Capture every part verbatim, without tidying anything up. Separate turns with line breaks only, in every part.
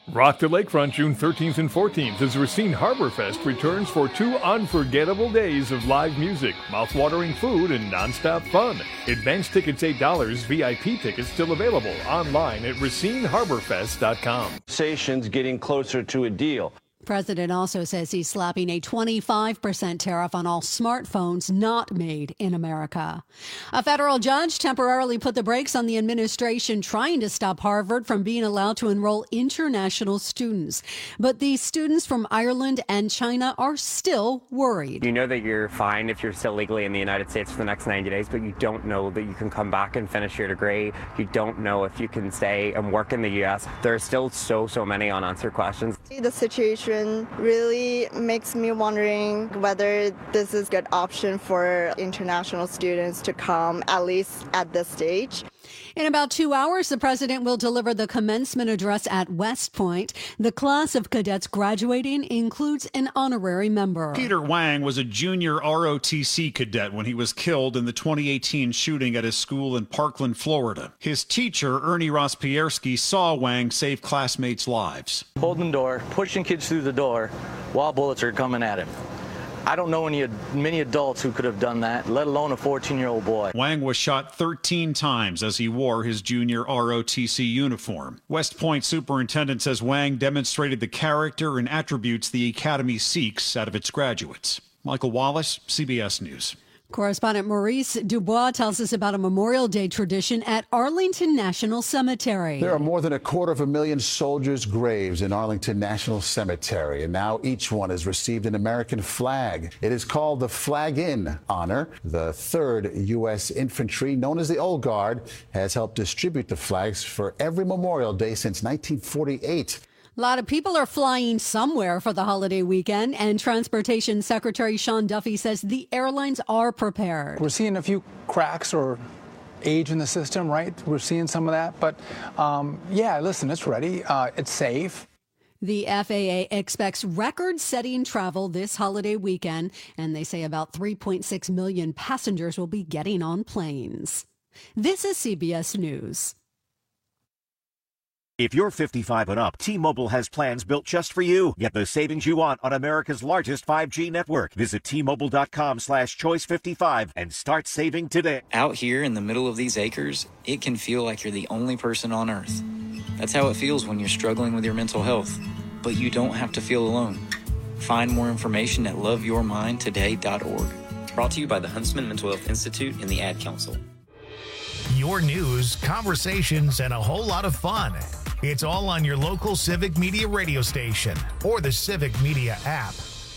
Rock the Lakefront June thirteenth and fourteenth as Racine Harbor Fest returns for two unforgettable days of live music, mouth-watering food, and nonstop fun. Advance tickets eight dollars, V I P tickets still available online at racine harbor fest dot com.
Conversations getting closer to a deal.
President also says he's slapping a twenty-five percent tariff on all smartphones not made in America. A federal judge temporarily put the brakes on the administration trying to stop Harvard from being allowed to enroll international students. But these students from Ireland and China are still worried.
You know that you're fine if you're still legally in the United States for the next ninety days, but you don't know that you can come back and finish your degree. You don't know if you can stay and work in the U S. There are still so, so many unanswered questions.
The situation really makes me wondering whether this is a good option for international students to come, at least at this stage.
In about two hours, the president will deliver the commencement address at West Point. The class of cadets graduating includes an honorary member.
Peter Wang was a junior R O T C cadet when he was killed in the twenty eighteen shooting at his school in Parkland, Florida. His teacher, Ernie Rospierski, saw Wang save classmates' lives.
Holding the door, pushing kids through the door while bullets are coming at him. I don't know any many adults who could have done that, let alone a fourteen-year-old boy.
Wang was shot thirteen times as he wore his junior R O T C uniform. West Point superintendent says Wang demonstrated the character and attributes the academy seeks out of its graduates. Michael Wallace, C B S News.
Correspondent Maurice Dubois tells us about a Memorial Day tradition at Arlington National Cemetery.
There are more than a quarter of a million soldiers' graves in Arlington National Cemetery, and now each one has received an American flag. It is called the Flag-In Honor. The third U S Infantry, known as the Old Guard, has helped distribute the flags for every Memorial Day since nineteen forty-eight.
A lot of people are flying somewhere for the holiday weekend, and Transportation Secretary Sean Duffy says the airlines are prepared.
We're seeing a few cracks or age in the system, right? We're seeing some of that. But, um, yeah, listen, it's ready. Uh, it's safe.
The F A A expects record-setting travel this holiday weekend, and they say about three point six million passengers will be getting on planes. This is C B S News.
If you're fifty-five and up, T-Mobile has plans built just for you. Get the savings you want on America's largest five G network. Visit T-Mobile.com slash choice 55 and start saving today.
Out here in the middle of these acres, it can feel like you're the only person on Earth. That's how it feels when you're struggling with your mental health. But you don't have to feel alone. Find more information at love your mind today dot org. Brought to you by the Huntsman Mental Health Institute and the Ad Council.
Your news, conversations, and a whole lot of fun. It's all on your local Civic Media radio station or the Civic Media app.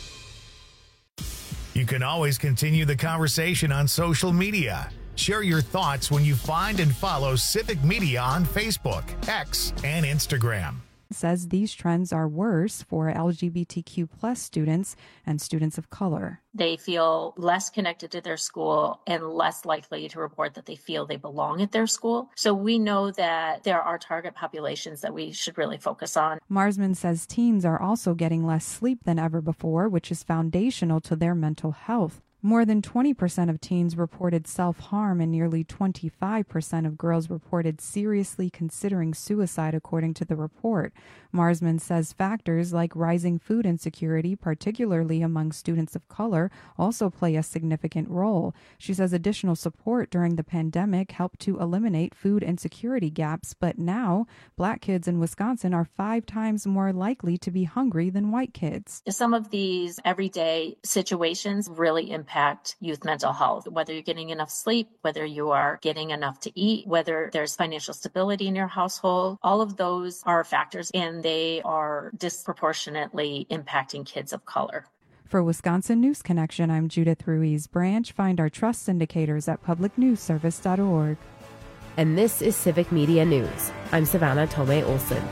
You can always continue the conversation on social media. Share your thoughts when you find and follow Civic Media on Facebook, X, and Instagram.
Says these trends are worse for L G B T Q plus students and students of color.
They feel less connected to their school and less likely to report that they feel they belong at their school. So we know that there are target populations that we should really focus on.
Marsman says teens are also getting less sleep than ever before, which is foundational to their mental health. More than twenty percent of teens reported self-harm and nearly twenty-five percent of girls reported seriously considering suicide, according to the report. Marsman says factors like rising food insecurity, particularly among students of color, also play a significant role. She says additional support during the pandemic helped to eliminate food insecurity gaps, but now black kids in Wisconsin are five times more likely to be hungry than white kids.
Some of these everyday situations really impact youth mental health, whether you're getting enough sleep, whether you are getting enough to eat, whether there's financial stability in your household. All of those are factors, and they are disproportionately impacting kids of color.
For Wisconsin News Connection, I'm Judith Ruiz Branch. Find our trust indicators at public news service dot org.
And this is Civic Media News. I'm Savannah Tomei Olson.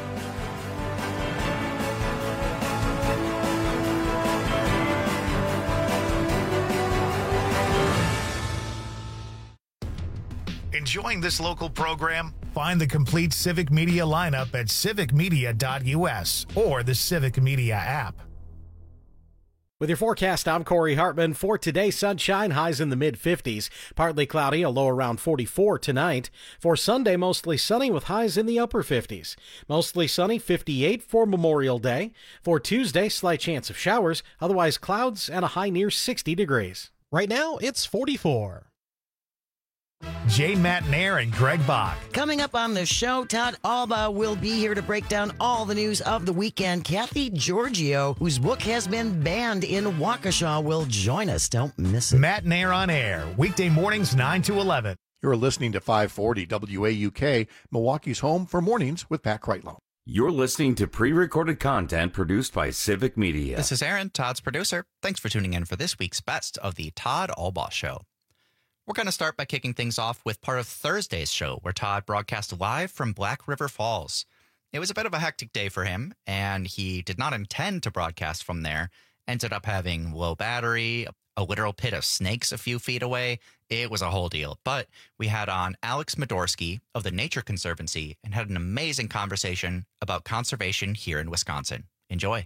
Enjoying this local program? Find the complete Civic Media lineup at civic media dot U S or the Civic Media app.
With your forecast, I'm Corey Hartman. For today, sunshine, highs in the mid-fifties. Partly cloudy, a low around forty-four tonight. For Sunday, mostly sunny with highs in the upper fifties. Mostly sunny, fifty-eight for Memorial Day. For Tuesday, slight chance of showers, otherwise clouds and a high near sixty degrees.
Right now, it's forty-four. Jane Matnair and Greg Bach.
Coming up on the show, Todd Alba will be here to break down all the news of the weekend. Kathy Giorgio, whose book has been banned in Waukesha, will join us. Don't miss it.
Matnair on air, weekday mornings nine to eleven.
You're listening to five forty W A U K, Milwaukee's home for mornings with Pat Kreitlow.
You're listening to pre-recorded content produced by Civic Media.
This is Aaron, Todd's producer. Thanks for tuning in for this week's best of the Todd Alba Show. We're going to start by kicking things off with part of Thursday's show, where Todd broadcast live from Black River Falls. It was a bit of a hectic day for him, and he did not intend to broadcast from there. Ended up having low battery, a literal pit of snakes a few feet away. It was a whole deal. But we had on Alex Madorsky of the Nature Conservancy and had an amazing conversation about conservation here in Wisconsin. Enjoy.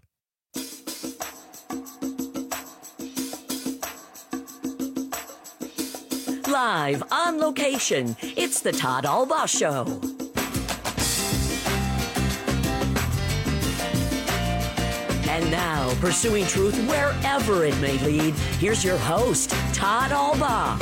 Live on location, it's the Todd Alba Show. And now, pursuing truth wherever it may lead, here's your host, Todd Alba.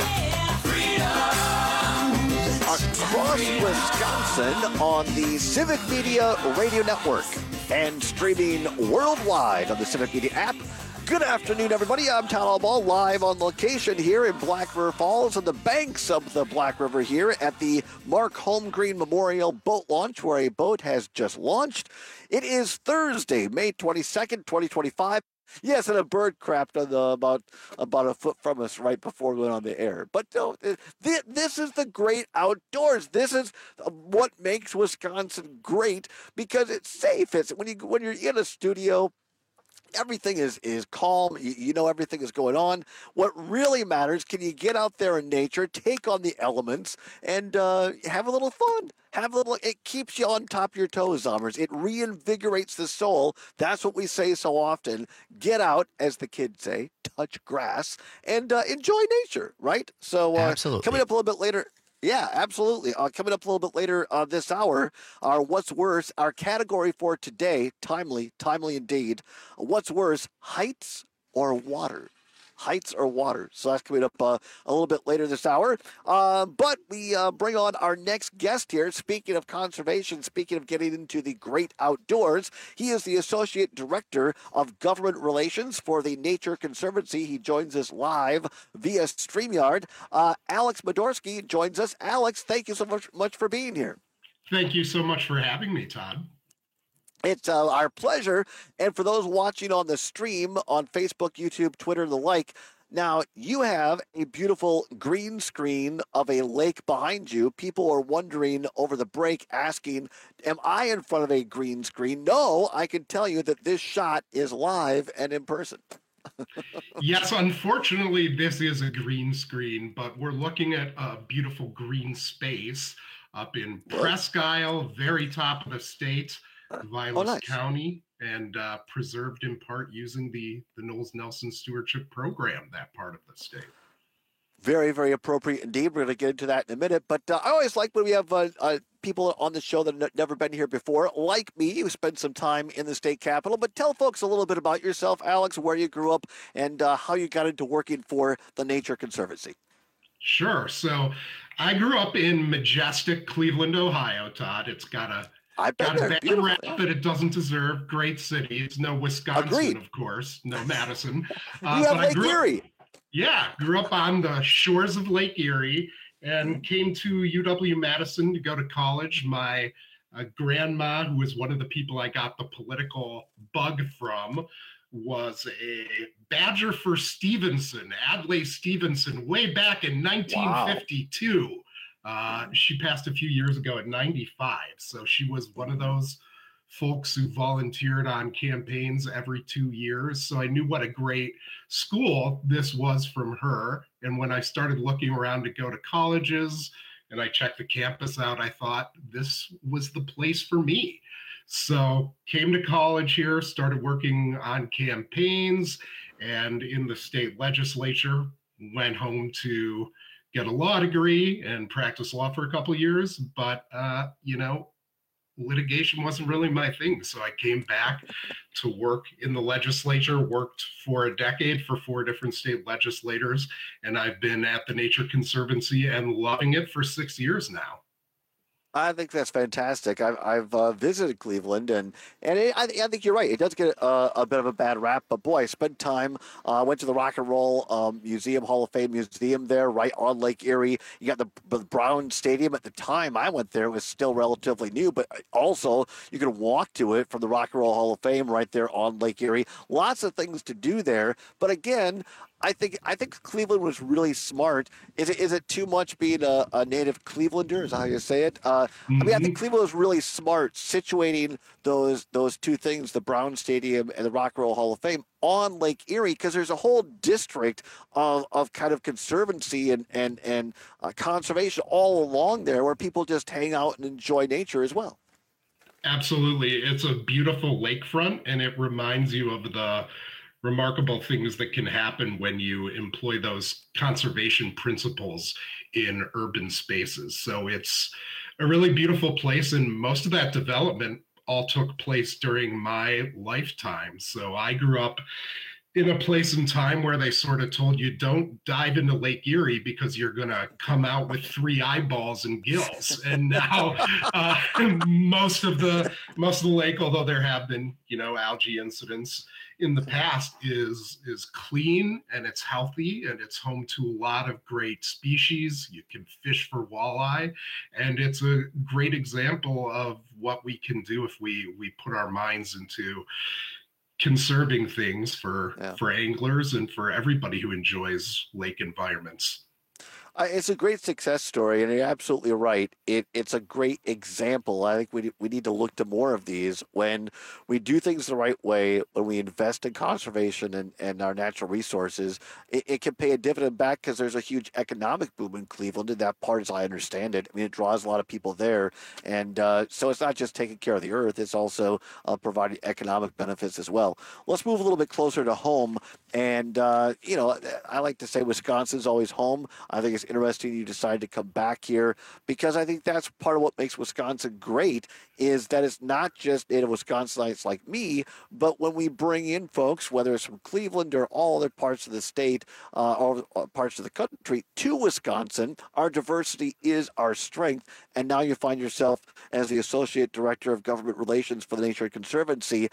Across Wisconsin on the Civic Media Radio Network and streaming worldwide on the Civic Media app. Good afternoon, everybody. I'm Todd Alba, live on location here in Black River Falls on the banks of the Black River here at the Mark Holmgreen Memorial Boat Launch, where a boat has just launched. It is Thursday, May twenty-second, twenty twenty-five. Yes, and a bird crapped on the, about about a foot from us right before we went on the air. But no, th- this is the great outdoors. This is what makes Wisconsin great because it's safe. It's when you when you're in a studio. Everything is, is calm. You, you know everything is going on. What really matters, can you get out there in nature, take on the elements, and uh, have a little fun? Have a little. It keeps you on top of your toes, Zombers. It reinvigorates the soul. That's what we say so often. Get out, as the kids say, touch grass, and uh, enjoy nature, right? So uh,
Absolutely.
Coming up a little bit later. Yeah, absolutely. Uh, coming up a little bit later uh, this hour, our What's Worse, our category for today, timely, timely indeed. What's worse, heights or water? Heights or water? So that's coming up uh, a little bit later this hour. Uh, but we uh, bring on our next guest here. Speaking of conservation, speaking of getting into the great outdoors, he is the Associate Director of Government Relations for the Nature Conservancy. He joins us live via StreamYard. Uh, Alex Madorsky joins us. Alex, thank you so much, much for being here.
Thank you so much for having me, Todd.
It's uh, our pleasure. And for those watching on the stream on Facebook, YouTube, Twitter, and the like, now you have a beautiful green screen of a lake behind you. People are wondering over the break, asking, am I in front of a green screen? No, I can tell you that this shot is live and in person.
Yes, unfortunately, this is a green screen, but we're looking at a beautiful green space up in Presque Isle, very top of the state. Vilas
oh, nice.
County, and uh, preserved in part using the, the Knowles Nelson Stewardship Program, that part of the state.
Very, very appropriate indeed. We're going to get into that in a minute. But uh, I always like when we have uh, uh, people on the show that have never been here before, like me, who spent some time in the state capitol. But tell folks a little bit about yourself, Alex, where you grew up, and uh, how you got into working for the Nature Conservancy.
Sure. So I grew up in majestic Cleveland, Ohio, Todd. It's got a
I've been
Got
there.
a bad
Beautiful.
rap that it doesn't deserve. Great city. It's no Wisconsin,
Agreed.
of course. No Madison.
Uh, you have Lake Erie.
Up, yeah, grew up on the shores of Lake Erie and came to U W-Madison to go to college. My uh, grandma, who was one of the people I got the political bug from, was a badger for Stevenson, Adlai Stevenson, way back in nineteen fifty-two. Wow. Uh, she passed a few years ago at ninety-five. So she was one of those folks who volunteered on campaigns every two years. So I knew what a great school this was from her. And when I started looking around to go to colleges and I checked the campus out, I thought this was the place for me. So came to college here, started working on campaigns and in the state legislature, went home to get a law degree and practice law for a couple of years. But, uh, you know, litigation wasn't really my thing. So I came back to work in the legislature, worked for a decade for four different state legislators, and I've been at the Nature Conservancy and loving it for six years now.
I think that's fantastic. I've, I've uh, visited Cleveland, and and it, I, I think you're right. It does get a, a bit of a bad rap, but boy, I spent time. I uh, went to the Rock and Roll um, Museum, Hall of Fame Museum there, right on Lake Erie. You got the, the Brown Stadium. At the time I went there, it was still relatively new, but also you could walk to it from the Rock and Roll Hall of Fame right there on Lake Erie. Lots of things to do there, but again, I think I think Cleveland was really smart. Is it is it too much being a, a native Clevelander? Is that how you say it? Uh, mm-hmm. I mean, I think Cleveland was really smart situating those those two things, the Brown Stadium and the Rock and Roll Hall of Fame, on Lake Erie, because there's a whole district of, of kind of conservancy and and and uh, conservation all along there, where people just hang out and enjoy nature as well.
Absolutely, it's a beautiful lakefront, and it reminds you of the remarkable things that can happen when you employ those conservation principles in urban spaces. So it's a really beautiful place, and most of that development all took place during my lifetime. So I grew up in a place and time where they sort of told you, don't dive into Lake Erie because you're going to come out with three eyeballs and gills. And now uh, most of the most of the lake, although there have been, you know, algae incidents in the past, is is clean and it's healthy and it's home to a lot of great species. You can fish for walleye, and it's a great example of what we can do if we we put our minds into conserving things for yeah. for anglers and for everybody who enjoys lake environments.
Uh, it's a great success story, and you're absolutely right. It it's a great example. I think we we need to look to more of these when we do things the right way, when we invest in conservation and, and our natural resources. It, it can pay a dividend back because there's a huge economic boom in Cleveland, and that part, as I understand it, I mean, it draws a lot of people there. And uh, so it's not just taking care of the earth, it's also uh, providing economic benefits as well. Let's move a little bit closer to home. And, uh, you know, I like to say Wisconsin's always home. I think it's interesting you decided to come back here, because I think that's part of what makes Wisconsin great, is that it's not just native Wisconsinites like me, but when we bring in folks, whether it's from Cleveland or all other parts of the state uh, or parts of the country, to Wisconsin, our diversity is our strength. And now you find yourself as the Associate Director of Government Relations for the Nature Conservancy.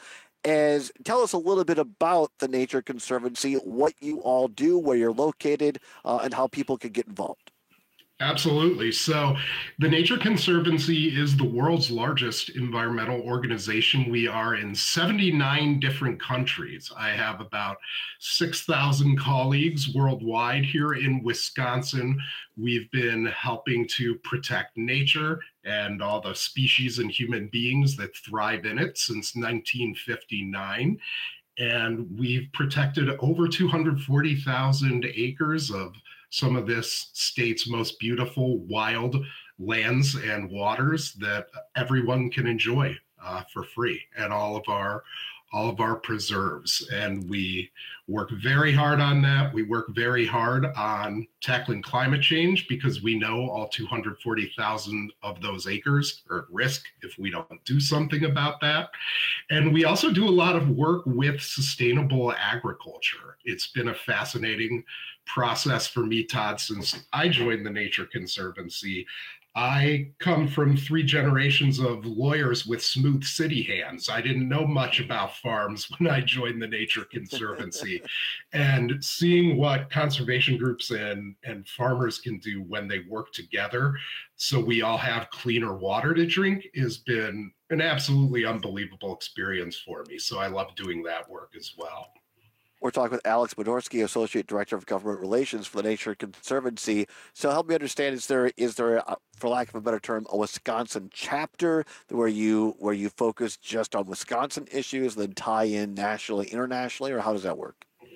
As tell us a little bit about the Nature Conservancy, what you all do, where you're located, uh, and how people can get involved.
Absolutely. So the Nature Conservancy is the world's largest environmental organization. We are in seventy-nine different countries. I have about six thousand colleagues worldwide. Here in Wisconsin, we've been helping to protect nature and all the species and human beings that thrive in it since nineteen fifty-nine. And we've protected over two hundred forty thousand acres of some of this state's most beautiful wild lands and waters that everyone can enjoy uh, for free, and all of our all of our preserves. And we work very hard on that. We work very hard on tackling climate change, because we know all two hundred forty thousand of those acres are at risk if we don't do something about that. And we also do a lot of work with sustainable agriculture. It's been a fascinating process for me, Todd, since I joined the Nature Conservancy. I come from three generations of lawyers with smooth city hands. I didn't know much about farms when I joined the Nature Conservancy. And seeing what conservation groups and, and farmers can do when they work together so we all have cleaner water to drink has been an absolutely unbelievable experience for me. So I love doing that work as well.
We're talking with Alex Bedorski, Associate Director of Government Relations for the Nature Conservancy. So help me understand, is there, is there, a, for lack of a better term, a Wisconsin chapter where you where you focus just on Wisconsin issues, then tie in nationally, internationally, or how does that work?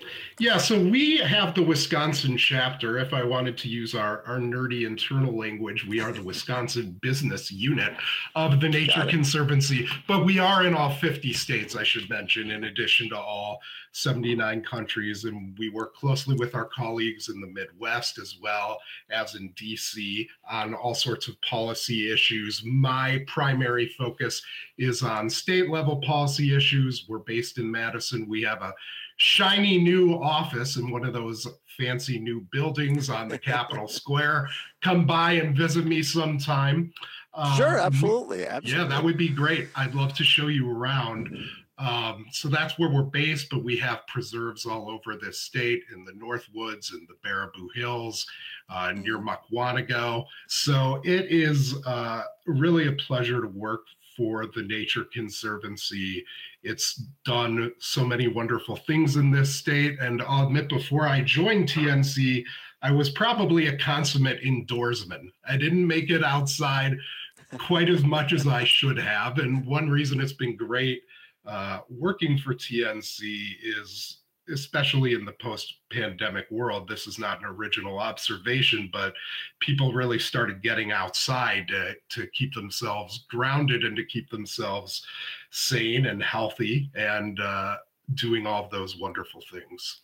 Yeah, so we have the Wisconsin chapter. If I wanted to use our, our nerdy internal language, we are the Wisconsin business unit of the Nature Conservancy. But we are in all fifty states, I should mention, in addition to all seventy-nine countries. And we work closely with our colleagues in the Midwest as well as in D C on all sorts of policy issues. My primary focus is on state level policy issues. We're based in Madison. We have a shiny new office in one of those fancy new buildings on the Capitol Square. Come by and visit me sometime.
Sure,
Um,
absolutely, absolutely.
Yeah, that would be great. I'd love to show you around. Um, so that's where we're based, but we have preserves all over this state in the Northwoods and the Baraboo Hills, uh, near Mukwonago. So it is uh, really a pleasure to work for the Nature Conservancy. It's done so many wonderful things in this state. And I'll admit, before I joined T N C, I was probably a consummate indoorsman. I didn't make it outside quite as much as I should have. And one reason it's been great uh, working for T N C is, especially in the post-pandemic world, this is not an original observation, but people really started getting outside to, to keep themselves grounded and to keep themselves sane and healthy and uh, doing all of those wonderful things.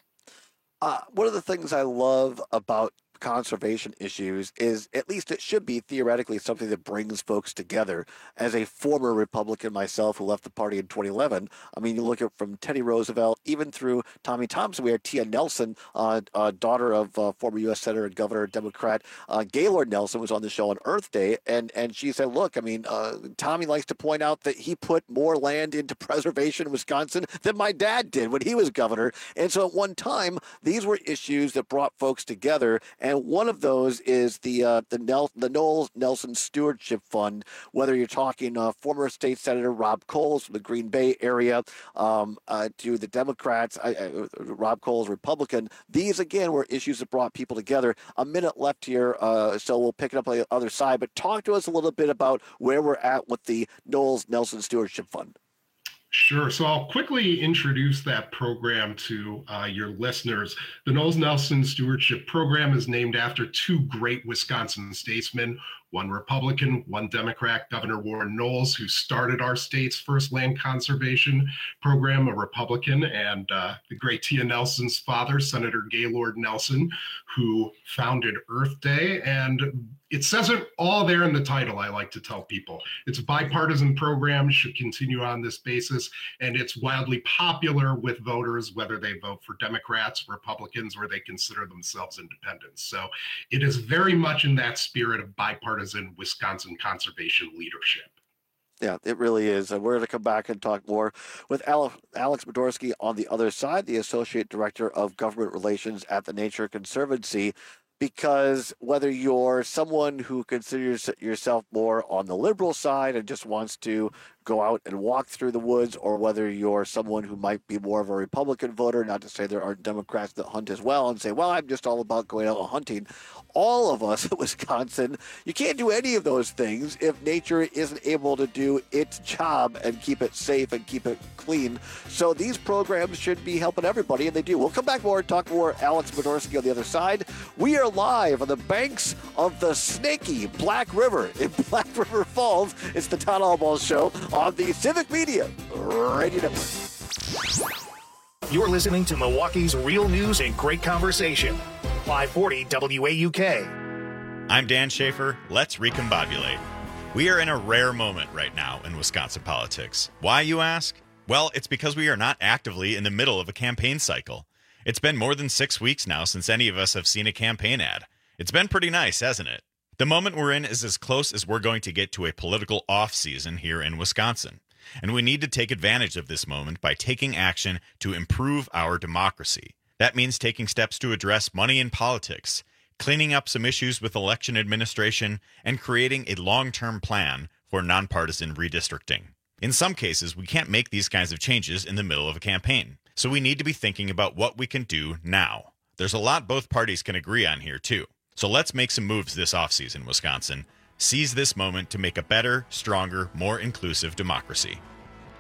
Uh, one of the things I love about conservation issues is, at least it should be theoretically, something that brings folks together. As a former Republican myself who left the party in twenty eleven, I mean, you look at from Teddy Roosevelt even through Tommy Thompson. We had Tia Nelson, uh, uh, daughter of uh, former U S Senator and Governor Democrat uh, Gaylord Nelson, was on the show on Earth Day, and and she said, look, I mean, uh, Tommy likes to point out that he put more land into preservation in Wisconsin than my dad did when he was governor. And so at one time, these were issues that brought folks together. And And one of those is the uh, the, Nel- the Noel Nelson Stewardship Fund, whether you're talking uh, former state senator Rob Coles from the Green Bay area um, uh, to the Democrats, uh, uh, Rob Coles, Republican. These, again, were issues that brought people together. A minute left here, uh, so we'll pick it up on the other side. But talk to us a little bit about where we're at with the Noel Nelson Stewardship Fund.
Sure. So I'll quickly introduce that program to uh, your listeners. The Noel Nelson Stewardship Program is named after two great Wisconsin statesmen, one Republican, one Democrat, Governor Warren Knowles, who started our state's first land conservation program, a Republican, and uh, the great Tia Nelson's father, Senator Gaylord Nelson, who founded Earth Day. And it says it all there in the title, I like to tell people. It's a bipartisan program, should continue on this basis, and it's wildly popular with voters, whether they vote for Democrats, Republicans, or they consider themselves independents. So it is very much in that spirit of bipartisan Wisconsin conservation leadership.
Yeah, it really is. And we're going to come back and talk more with Alex Modorsky on the other side, the Associate Director of Government Relations at the Nature Conservancy. Because whether you're someone who considers yourself more on the liberal side and just wants to go out and walk through the woods, or whether you're someone who might be more of a Republican voter, not to say there aren't Democrats that hunt as well, and say, well, I'm just all about going out and hunting. All of us in Wisconsin, you can't do any of those things if nature isn't able to do its job and keep it safe and keep it clean. So these programs should be helping everybody, and they do. We'll come back more and talk more. Alex Modorsky on the other side. We are live on the banks of the snaky Black River in Black River Falls. It's the Todd Albaugh Show on the Civic Media Radio Network.
You're listening to Milwaukee's real news and great conversation. five forty W A U K.
I'm Dan Schaefer. Let's recombobulate. We are in a rare moment right now in Wisconsin politics. Why, you ask? Well, it's because we are not actively in the middle of a campaign cycle. It's been more than six weeks now since any of us have seen a campaign ad. It's been pretty nice, hasn't it? The moment we're in is as close as we're going to get to a political off-season here in Wisconsin. And we need to take advantage of this moment by taking action to improve our democracy. That means taking steps to address money in politics, cleaning up some issues with election administration, and creating a long-term plan for nonpartisan redistricting. In some cases, we can't make these kinds of changes in the middle of a campaign. So we need to be thinking about what we can do now. There's a lot both parties can agree on here, too. So let's make some moves this offseason, Wisconsin. Seize this moment to make a better, stronger, more inclusive democracy.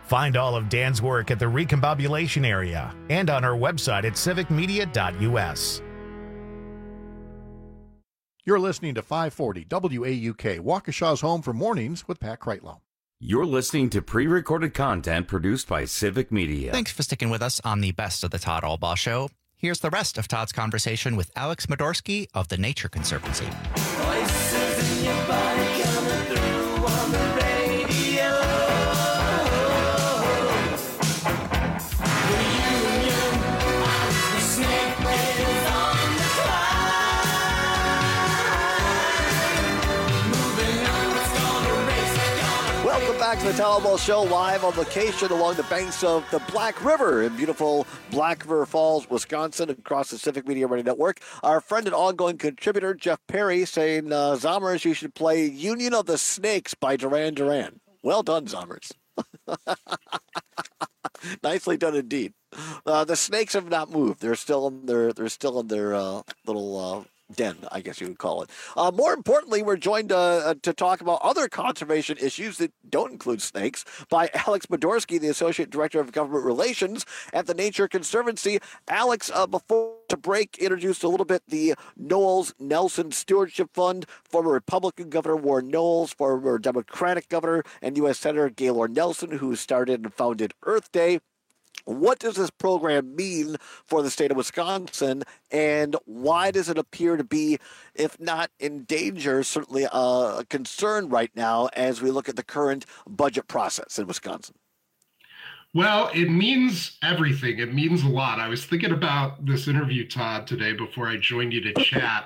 Find all of Dan's work at the Recombobulation area and on our website at civic media dot u s.
You're listening to five forty W A U K, Waukesha's home for mornings with Pat Kreitlow.
You're listening to pre-recorded content produced by Civic Media.
Thanks for sticking with us on the best of the Todd Albaugh Show. Here's the rest of Todd's conversation with Alex Modorsky of the Nature Conservancy.
Voices in your body coming through on the radio. Reunion, the snake is on the climb. Moving on, it's gonna race, gonna
Welcome back to the Todd Albaugh Show, live on location along the banks of the Black River in beautiful Black River Falls, Wisconsin, across the Civic Media Radio Network. Our friend and ongoing contributor, Jeff Perry, saying, uh, Zommers, you should play Union of the Snakes by Duran Duran. Well done, Zommers. Nicely done indeed. Uh, the snakes have not moved. They're still in their, they're still in their uh, little... Uh, den, I guess you would call it. Uh, more importantly, we're joined uh, to talk about other conservation issues that don't include snakes by Alex Modorsky, the Associate Director of Government Relations at the Nature Conservancy. Alex, uh, before the break, introduced a little bit the Knowles Nelson Stewardship Fund, former Republican Governor Warren Knowles, former Democratic Governor and U S Senator Gaylord Nelson, who started and founded Earth Day. What does this program mean for the state of Wisconsin, and why does it appear to be, if not in danger, certainly a concern right now as we look at the current budget process in Wisconsin?
Well, it means everything. It means a lot. I was thinking about this interview, Todd, today before I joined you to chat.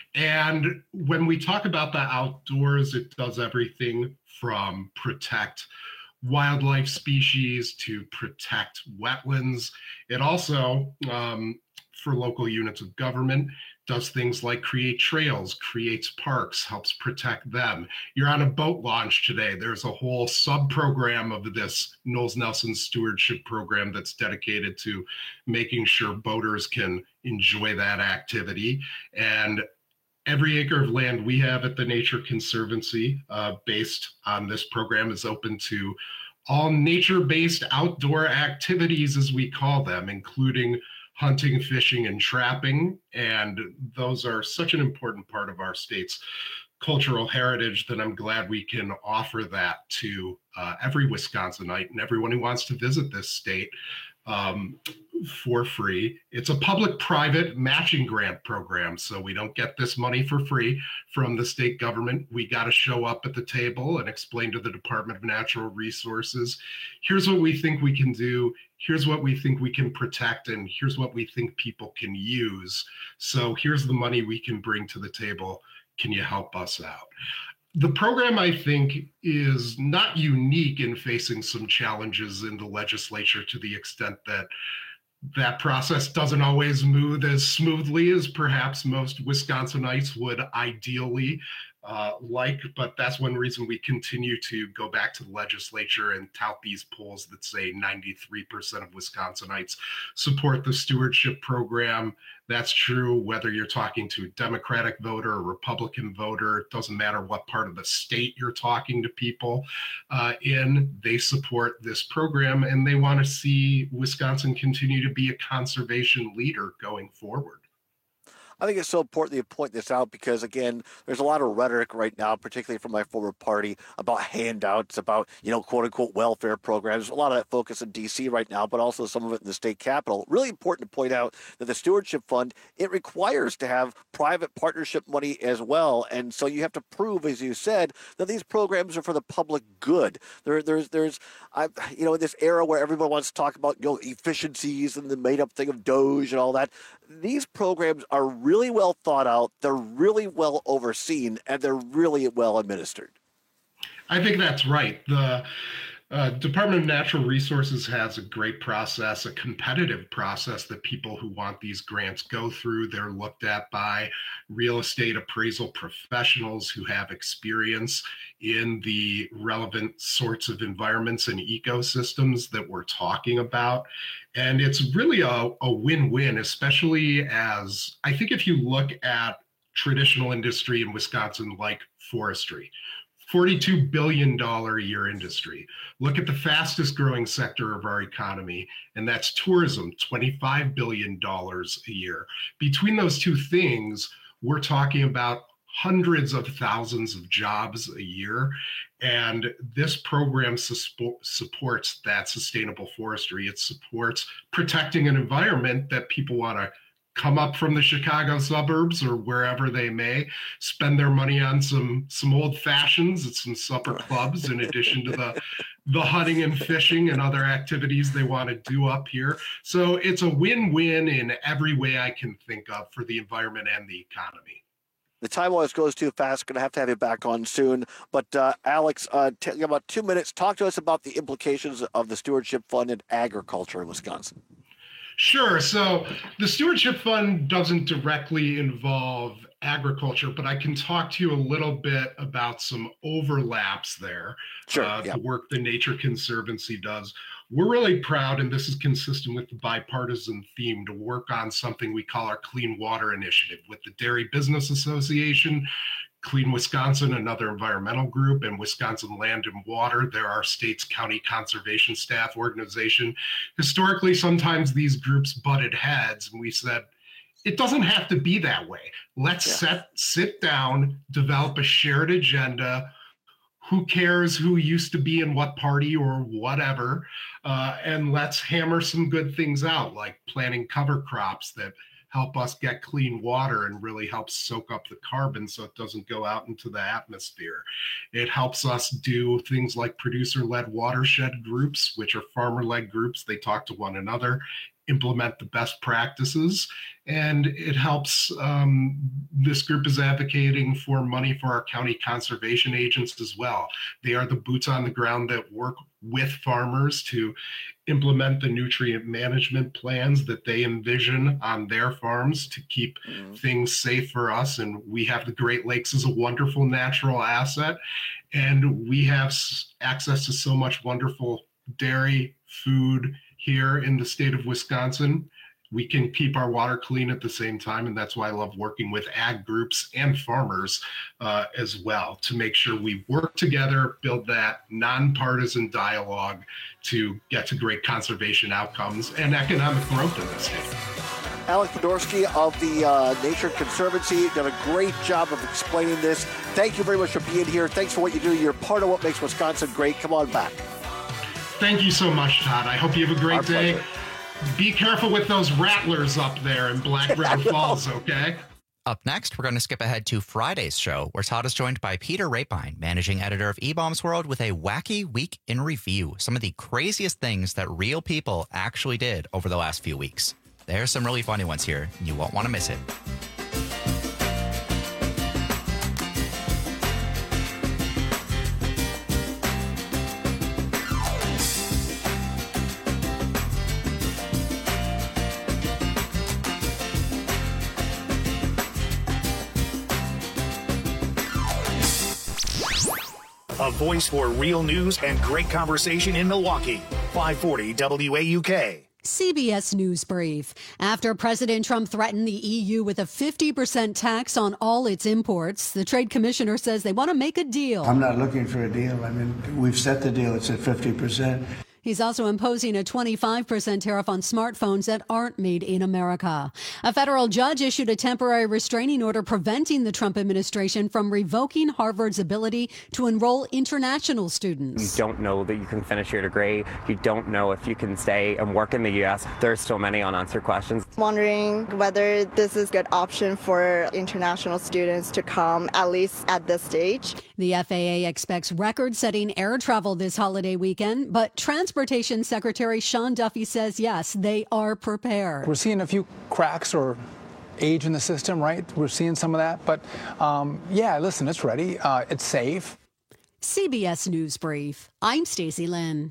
And when we talk about the outdoors, it does everything from protect wildlife species to protect wetlands. It also, um, for local units of government, does things like create trails, creates parks, helps protect them. You're on a boat launch today. There's a whole sub-program of this Knowles Nelson Stewardship Program that's dedicated to making sure boaters can enjoy that activity. And every acre of land we have at the Nature Conservancy, uh, based on this program, is open to all nature-based outdoor activities, as we call them, including hunting, fishing, and trapping. And those are such an important part of our state's cultural heritage that I'm glad we can offer that to uh, every Wisconsinite and everyone who wants to visit this state um, for free. It's a public-private matching grant program, so we don't get this money for free from the state government. We got to show up at the table and explain to the Department of Natural Resources, here's what we think we can do, here's what we think we can protect, and here's what we think people can use. So here's the money we can bring to the table. Can you help us out? The program, I think, is not unique in facing some challenges in the legislature, to the extent that that process doesn't always move as smoothly as perhaps most Wisconsinites would ideally uh, like, but that's one reason we continue to go back to the legislature and tout these polls that say ninety-three percent of Wisconsinites support the stewardship program. That's true whether you're talking to a Democratic voter or Republican voter. It doesn't matter what part of the state you're talking to people uh, in. They support this program, and they want to see Wisconsin continue to be a conservation leader going forward.
I think it's so important you point this out because, again, there's a lot of rhetoric right now, particularly from my former party, about handouts, about, you know, quote unquote welfare programs. A lot of that focus in D C right now, but also some of it in the state capitol. Really important to point out that the Stewardship Fund, it requires to have private partnership money as well. And so you have to prove, as you said, that these programs are for the public good. There, there's, there's, I, you know, in this era where everyone wants to talk about, you know, efficiencies and the made up thing of Doge and all that, these programs are really well thought out, they're really well overseen, and they're really well administered.
I think that's right. The uh, Department of Natural Resources has a great process, a competitive process that people who want these grants go through. They're looked at by real estate appraisal professionals who have experience in the relevant sorts of environments and ecosystems that we're talking about. And it's really a, a win-win, especially as I think if you look at traditional industry in Wisconsin like forestry, forty-two billion dollars a year industry. Look at the fastest growing sector of our economy, and that's tourism, twenty-five billion dollars a year. Between those two things, we're talking about hundreds of thousands of jobs a year. And this program su- supports that sustainable forestry. It supports protecting an environment that people want to come up from the Chicago suburbs or wherever they may, spend their money on some some old fashions at some supper clubs, in addition to the the hunting and fishing and other activities they want to do up here. So it's a win-win in every way I can think of for the environment and the economy.
The time always goes too fast. Going to have to have you back on soon. But uh, Alex, uh, take about two minutes. Talk to us about the implications of the Stewardship Fund in agriculture in Wisconsin.
Sure. So the Stewardship Fund doesn't directly involve agriculture, but I can talk to you a little bit about some overlaps there.
Sure.
Uh,
yeah.
The work the Nature Conservancy does. We're really proud, and this is consistent with the bipartisan theme, to work on something we call our Clean Water Initiative with the Dairy Business Association, Clean Wisconsin, another environmental group, and Wisconsin Land and Water. They're our state's county conservation staff organization. Historically, sometimes these groups butted heads, and we said, it doesn't have to be that way. Let's yeah. set, sit down, develop a shared agenda. Who cares who used to be in what party or whatever, uh, and let's hammer some good things out, like planting cover crops that help us get clean water and really help soak up the carbon so it doesn't go out into the atmosphere. It helps us do things like producer-led watershed groups, which are farmer-led groups. They talk to one another, implement the best practices, and it helps. Um, this group is advocating for money for our county conservation agents as well. They are the boots on the ground that work with farmers to implement the nutrient management plans that they envision on their farms to keep mm. things safe for us. And we have the Great Lakes as a wonderful natural asset, and we have access to so much wonderful dairy, food here in the state of Wisconsin. We can keep our water clean at the same time, and that's why I love working with ag groups and farmers uh, as well, to make sure we work together, build that nonpartisan dialogue to get to great conservation outcomes and economic growth in the state.
Alex Podorsky of the uh, Nature Conservancy done a great job of explaining this. Thank you very much for being here. Thanks for what you do. You're part of what makes Wisconsin great. Come on back.
Thank you so much, Todd. I hope you have a great
Our
day.
pleasure.
Be careful with those rattlers up there in Black River Falls, okay?
Up next, we're going to skip ahead to Friday's show, where Todd is joined by Peter Rapine, managing editor of eBaum's World, with a wacky week in review. Some of the craziest things that real people actually did over the last few weeks. There's some really funny ones here. You won't want to miss it.
A voice for real news and great conversation in Milwaukee. five forty W A U K.
C B S News Brief. After President Trump threatened the E U with a fifty percent tax on all its imports, the trade commissioner says they want to make a deal.
I'm not looking for a deal. I mean, we've set the deal. It's at fifty percent.
He's also imposing a twenty-five percent tariff on smartphones that aren't made in America. A federal judge issued a temporary restraining order preventing the Trump administration from revoking Harvard's ability to enroll international students.
You don't know that you can finish your degree. You don't know if you can stay and work in the U S. There's still many unanswered questions.
Wondering whether this is a good option for international students to come, at least at this stage.
The F A A expects record-setting air travel this holiday weekend, but Transportation Secretary Sean Duffy says, yes, they are prepared.
We're seeing a few cracks or age in the system, right? We're seeing some of that. But, um, yeah, listen, it's ready. Uh, it's safe.
C B S News Brief. I'm Stacey Lynn.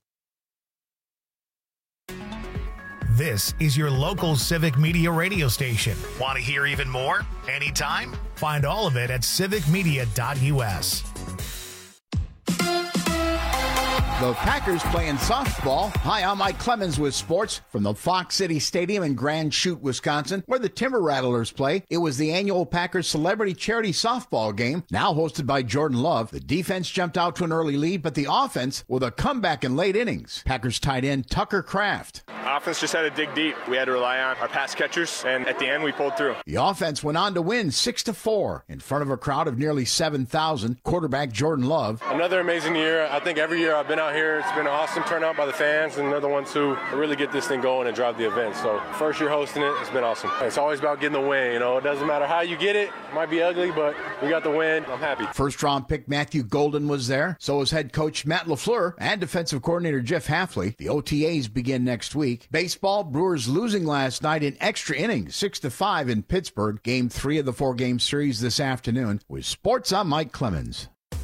This is your local Civic Media radio station. Want to hear even more? Anytime? Find all of it at civic media dot U S.
The Packers playing softball. Hi, I'm Mike Clemens with sports from the Fox City Stadium in Grand Chute, Wisconsin, where the Timber Rattlers play. It was the annual Packers Celebrity Charity Softball game, now hosted by Jordan Love. The defense jumped out to an early lead, but the offense with a comeback in late innings. Packers tight end Tucker Kraft.
Offense just had to dig deep. We had to rely on our pass catchers, and at the end, we pulled through.
The offense went on to win six to four in front of a crowd of nearly seven thousand. Quarterback Jordan Love.
Another amazing year. I think every year I've been out here, it's been an awesome turnout by the fans, and they're the ones who really get this thing going and drive the event. So first year hosting it, it's been awesome. It's always about getting the win. You know, it doesn't matter how you get it. It might be ugly, but we got the win. I'm happy.
First round pick Matthew Golden was there. So was head coach Matt LaFleur and defensive coordinator Jeff Hafley. The O T As begin next week. Baseball, Brewers losing last night in extra innings, six to five in Pittsburgh. Game three of the four-game series this afternoon. With sports, I'm Mike Clemens.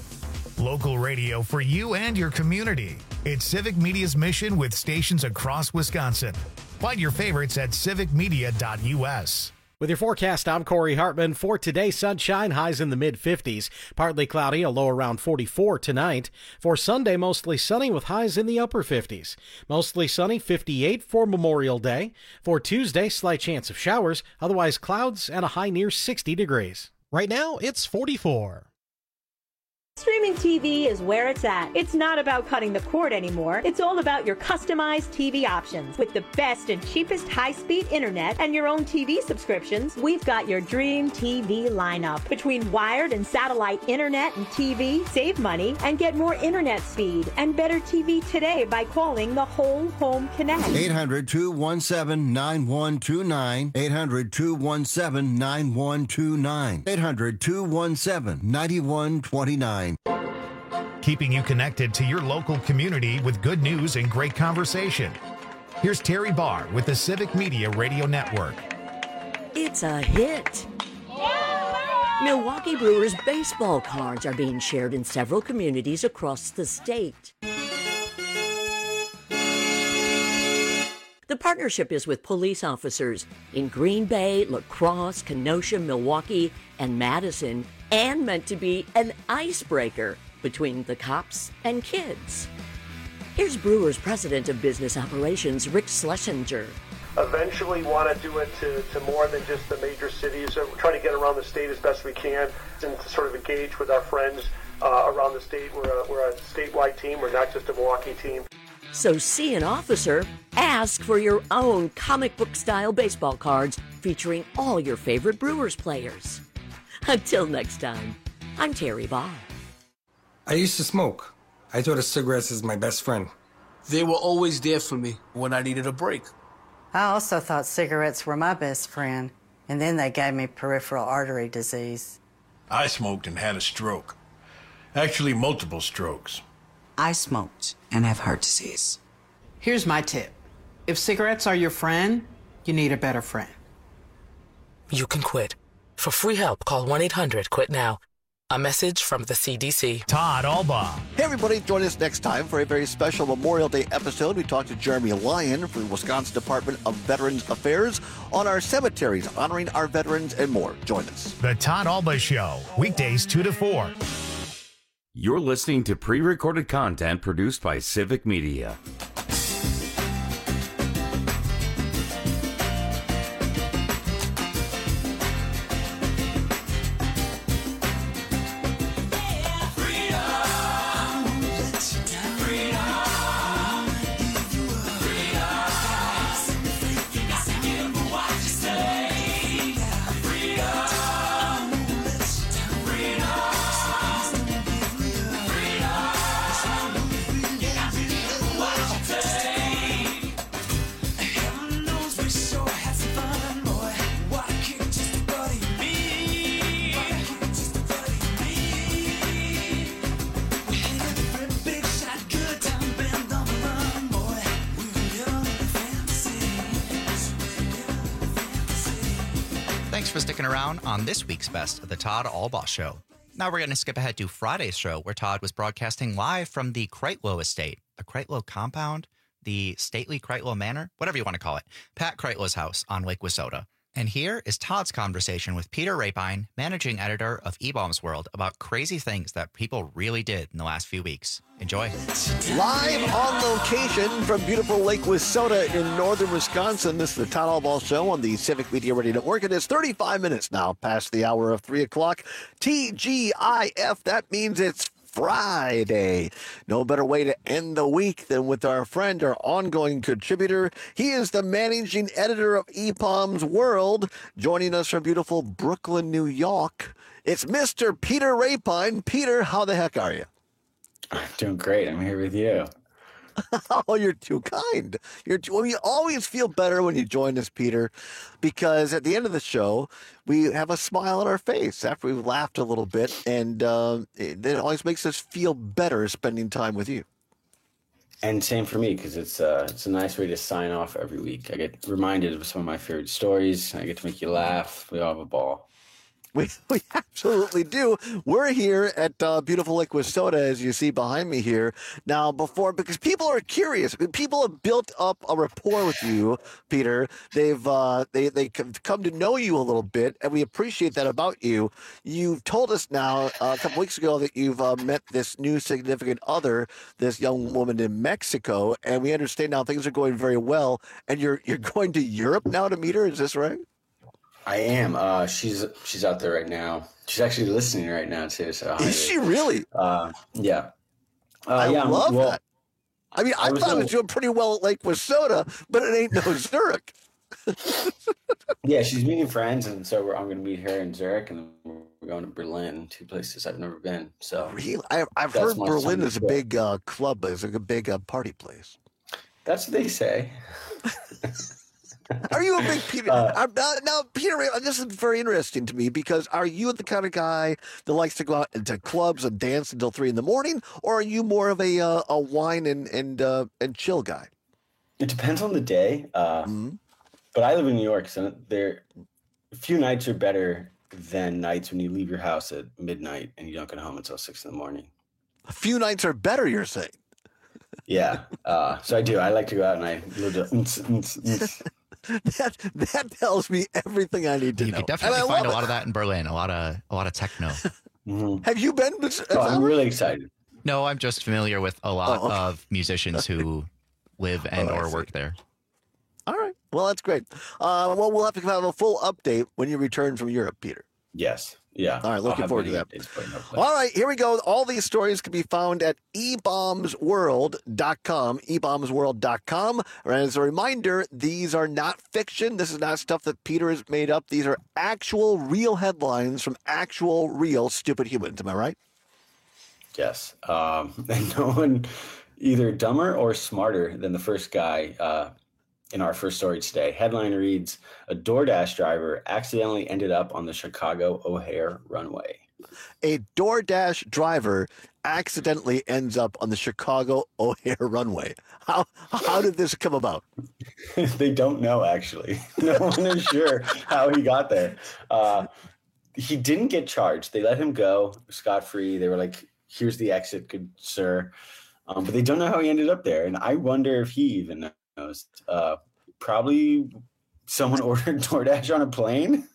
Local radio for you and your community. It's Civic Media's mission with stations across Wisconsin. Find your favorites at civic media dot u s.
With your forecast, I'm Corey Hartman. For today, sunshine, highs in the mid fifties. Partly cloudy, a low around forty-four tonight. For Sunday, mostly sunny with highs in the upper fifties. Mostly sunny, fifty-eight for Memorial Day. For Tuesday, slight chance of showers, otherwise clouds and a high near sixty degrees.
Right now, it's forty-four.
Streaming T V is where it's at. It's not about cutting the cord anymore. It's all about your customized T V options. With the best and cheapest high-speed internet and your own T V subscriptions, we've got your dream T V lineup. Between wired and satellite internet and T V, save money and get more internet speed and better T V today by calling the Whole Home Connect.
eight hundred, two one seven, nine one two nine. eight hundred, two one seven, nine one two nine. eight hundred, two one seven, nine one two nine.
Keeping you connected to your local community with good news and great conversation. Here's Terry Barr with the Civic Media Radio Network.
It's a hit. Milwaukee Brewers baseball cards are being shared in several communities across the state. The partnership is with police officers in Green Bay, La Crosse, Kenosha, Milwaukee, and Madison, and meant to be an icebreaker between the cops and kids. Here's Brewers President of Business Operations, Rick Schlesinger.
Eventually want to do it to, to more than just the major cities. So we're trying to get around the state as best we can and to sort of engage with our friends uh, around the state. We're a, we're a statewide team. We're not just a Milwaukee team.
So see an officer, ask for your own comic book style baseball cards featuring all your favorite Brewers players. Until next time, I'm Terry Barr.
I used to smoke. I thought of cigarettes as my best friend.
They were always there for me when I needed a break.
I also thought cigarettes were my best friend, and then they gave me peripheral artery disease.
I smoked and had a stroke. Actually, multiple strokes.
I smoked and have heart disease.
Here's my tip. If cigarettes are your friend, you need a better friend.
You can quit. For free help, call one eight hundred quit now. A message from the C D C.
Todd Albaugh.
Hey, everybody, join us next time for a very special Memorial Day episode. We talked to Jeremy Lyon from the Wisconsin Department of Veterans Affairs on our cemeteries, honoring our veterans and more. Join us.
The Todd Albaugh Show, weekdays two to four.
You're listening to pre-recorded content produced by Civic Media.
Thanks for sticking around on this week's Best of the Todd Albaugh Show. Now we're going to skip ahead to Friday's show, where Todd was broadcasting live from the Kreitlow estate, the Kreitlow compound, the stately Kreitlow Manor, whatever you want to call it, Pat Kreitlow's house on Lake Wissota. And here is Todd's conversation with Peter Rapine, managing editor of eBaum's World, about crazy things that people really did in the last few weeks. Enjoy.
Live on location from beautiful Lake Wissota in northern Wisconsin. This is the Todd Albaugh Show on the Civic Media Radio Network. It is thirty-five minutes now past the hour of three o'clock. T G I F, that means it's Friday. No better way to end the week than with our friend, our ongoing contributor. He is the managing editor of eBaum's World, joining us from beautiful Brooklyn, New York. It's Mister Peter Rapine. Peter, how the heck are you?
I'm doing great. I'm here with you.
Oh, you're too kind. You're too, well, you always feel better when you join us, Peter, because at the end of the show, we have a smile on our face after we've laughed a little bit, and uh, it, it always makes us feel better spending time with you.
And same for me, because it's, uh, it's a nice way to sign off every week. I get reminded of some of my favorite stories. I get to make you laugh. We all have a ball.
We, we absolutely do. We're here at uh, beautiful Lake Wissota, as you see behind me here. Now, before, because people are curious. I mean, people have built up a rapport with you, Peter. They've uh, they they come to know you a little bit, and we appreciate that about you. You've told us now uh, a couple weeks ago that you've uh, met this new significant other, this young woman in Mexico, and we understand now things are going very well. And you're you're going to Europe now to meet her. Is this right?
I am. Uh, she's she's out there right now. She's actually listening right now too. So
is she really?
Uh, yeah. Uh,
I
yeah,
love
well,
that. I mean, I,
I was
thought
gonna,
it was doing pretty well at Lake Wissota, but it ain't no Zurich.
Yeah, she's meeting friends, and so we're, I'm going to meet her in Zurich, and we're going to Berlin, two places I've never been. So
really, I, I've heard Berlin is a big uh, club, is a big uh, party place.
That's what they say.
Are you a big Peter? Uh, are, uh, now, Peter, this is very interesting to me because are you the kind of guy that likes to go out into clubs and dance until three in the morning, or are you more of a uh, a wine and and uh, and chill guy?
It depends on the day. Uh, mm-hmm. But I live in New York, so there a few nights are better than nights when you leave your house at midnight and you don't get home until six in the morning.
A few nights are better, you're saying?
Yeah. Uh, so I do. I like to go out and I live to.
That that tells me everything I need to
you
know.
You could definitely find a lot it. of that in Berlin. A lot of a lot of techno.
Mm-hmm.
Have you been?
Oh, I'm really excited.
No, I'm just familiar with a lot
oh, okay.
of musicians who live and
oh,
or work there.
All right. Well, that's great. Uh, well, we'll have to have a full update when you return from Europe, Peter.
Yes. Yeah.
All right. Looking forward to that. All right. Here we go. All these stories can be found at e bombs world dot com, e bombs world dot com. And as a reminder, these are not fiction. This is not stuff that Peter has made up. These are actual, real headlines from actual, real stupid humans. Am I right?
Yes. Um, and no one either dumber or smarter than the first guy uh, in our first story today. Headline reads, a DoorDash driver accidentally ended up on the Chicago O'Hare runway.
A DoorDash driver accidentally ends up on the Chicago O'Hare runway. How how did this come about?
They don't know, actually. No one is sure how he got there. Uh, he didn't get charged. They let him go scot-free. They were like, here's the exit, good sir. Um, but they don't know how he ended up there. And I wonder if he even knows. Uh, probably someone ordered DoorDash on a plane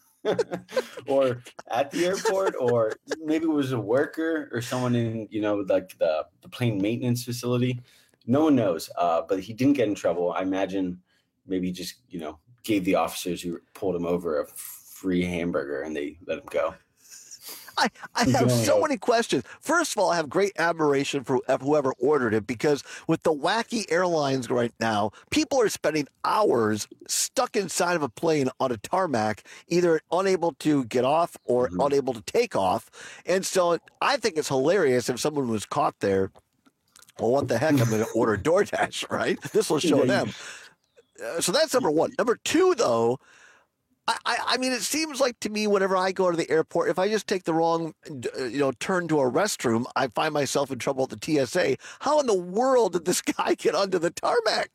or at the airport, or maybe it was a worker or someone in, you know, like the, the plane maintenance facility. No one knows. Uh, but he didn't get in trouble. I imagine maybe he just, you know, gave the officers who pulled him over a free hamburger and they let him go.
I, I have so many questions. First of all, I have great admiration for whoever ordered it, because with the wacky airlines right now, people are spending hours stuck inside of a plane on a tarmac, either unable to get off or mm-hmm. unable to take off. And so I think it's hilarious if someone was caught there. Well, what the heck? I'm going to order DoorDash, right? This will show
yeah,
them. Uh, so that's number one. Number two, though, I, I mean, it seems like to me, whenever I go to the airport, if I just take the wrong, you know, turn to a restroom, I find myself in trouble at the T S A. How in the world did this guy get onto the tarmac?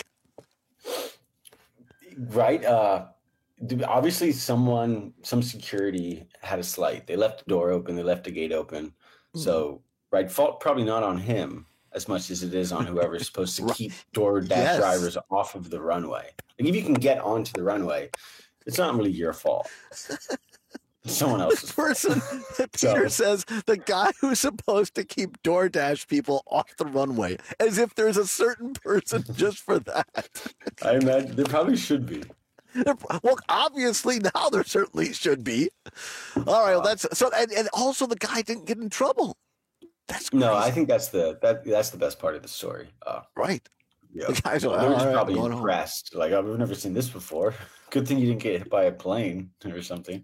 Right. Uh, obviously, someone, some security had a slight. They left the door open. They left the gate open. Mm-hmm. So, right, fault probably not on him as much as it is on whoever's supposed to keep DoorDash yes. drivers off of the runway. Like, if you can get onto the runway, it's not really your fault. Someone else's
person. Peter so. says the guy who's supposed to keep DoorDash people off the runway, as if there's a certain person just for that.
I imagine there probably should be.
Well, obviously now there certainly should be. All right, well, that's so, and, and also the guy didn't get in trouble. That's crazy.
No, I think that's the that that's the best part of the story. Uh,
right.
Yeah,
the guys are
they're
right,
probably impressed. Home. Like, I've never seen this before. Good thing you didn't get hit by a plane or something.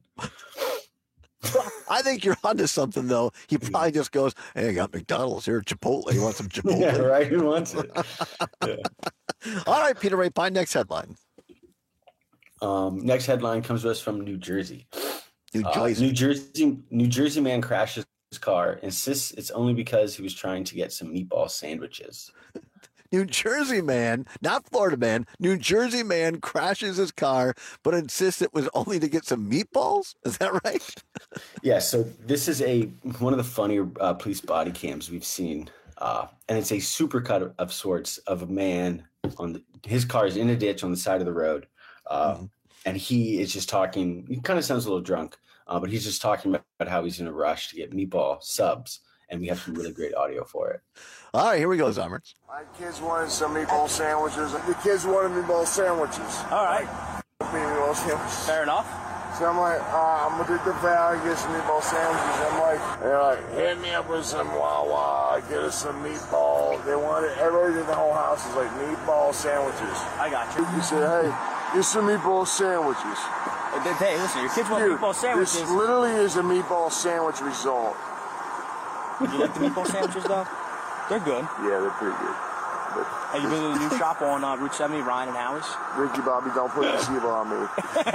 I think you're onto something, though. He probably just goes, "Hey, I got McDonald's here, Chipotle. You want some Chipotle?"
Yeah, right. Who wants it? Yeah.
All right, Peter Rapine. Next headline.
Um, next headline comes to us from New Jersey.
New
uh,
Jersey.
New Jersey. New Jersey man crashes his car. Insists it's only because he was trying to get some meatball sandwiches.
New Jersey man, not Florida man, New Jersey man crashes his car, but insists it was only to get some meatballs. Is that right?
Yeah. So this is a one of the funnier uh, police body cams we've seen, uh, and it's a supercut of, of sorts of a man on the, his car is in a ditch on the side of the road, uh, mm-hmm. and he is just talking. He kind of sounds a little drunk, uh, but he's just talking about how he's in a rush to get meatball subs. And we have some really great audio for it.
All right, here we go, Zommers.
My kids wanted some meatball sandwiches. The kids wanted meatball sandwiches.
All right.
Meatball sandwiches.
Fair enough.
So I'm like, uh, I'm going to do the value, get some meatball sandwiches. I'm like, they're like, hit me up with some Wawa, get us some meatball. They wanted, everybody in the whole house is like, meatball sandwiches.
I got you.
You said, hey, get some meatball sandwiches.
Hey, listen, your kids want
Dude,
meatball sandwiches.
This literally is a meatball sandwich result.
You like the meatball sandwiches, though? They're good.
Yeah, they're pretty good. But
hey, you been to the new shop on uh, Route seventy, Ryan and Howie's?
Ricky Bobby, don't put the receiver on me.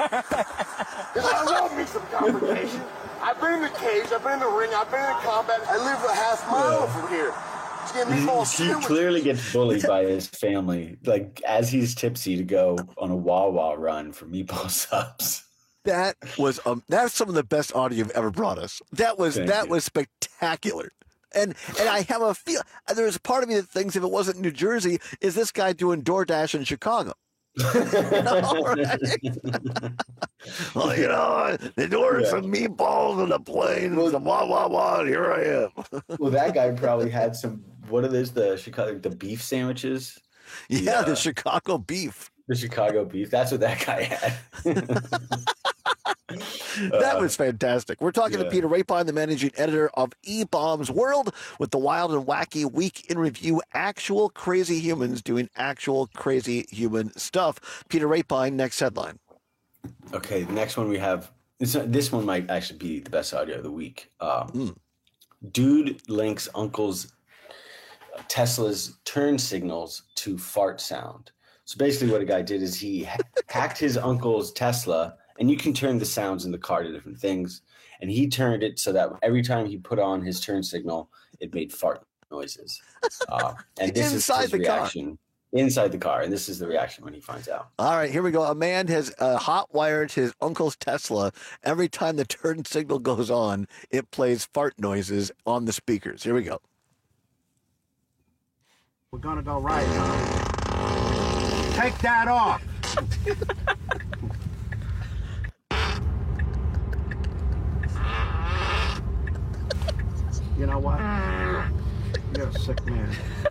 I love me some confrontation. I've been in the cage, I've been in the ring, I've been in combat. I live a half mile yeah. from here.
He, he clearly gets bullied by his family, like as he's tipsy to go on a Wawa run for meatball subs.
That was um, that's some of the best audio you've ever brought us. That was
Thank
that
you.
was spectacular. And and I have a feel there's a part of me that thinks if it wasn't New Jersey, is this guy doing DoorDash in Chicago? You know, right? Well, you know, they ordered yeah. some meatballs on the plane. Well, some wah wah wah. And here I am.
Well, that guy probably had some. What are those? The Chicago the beef sandwiches.
Yeah, yeah, the Chicago beef.
The Chicago beef. That's what that guy had.
That was fantastic. We're talking
yeah.
to Peter Rapine, the managing editor of E-Bombs World, with the wild and wacky week in review, actual crazy humans doing actual crazy human stuff. Peter Rapine, next headline.
Okay, the next one we have, this, this one might actually be the best audio of the week. Um, mm. Dude links uncle's Tesla's turn signals to fart sound. So basically what a guy did is he ha- hacked his uncle's Tesla, and you can turn the sounds in the car to different things. And he turned it so that every time he put on his turn signal, it made fart noises. Uh, and this
Inside
is his
the
reaction
car.
inside the car. And this is the reaction when he finds out.
All right, here we go. A man has uh, hot-wired his uncle's Tesla. Every time the turn signal goes on, it plays fart noises on the speakers. Here we go.
We're going to go right. Take that off. You know what? You're a sick man.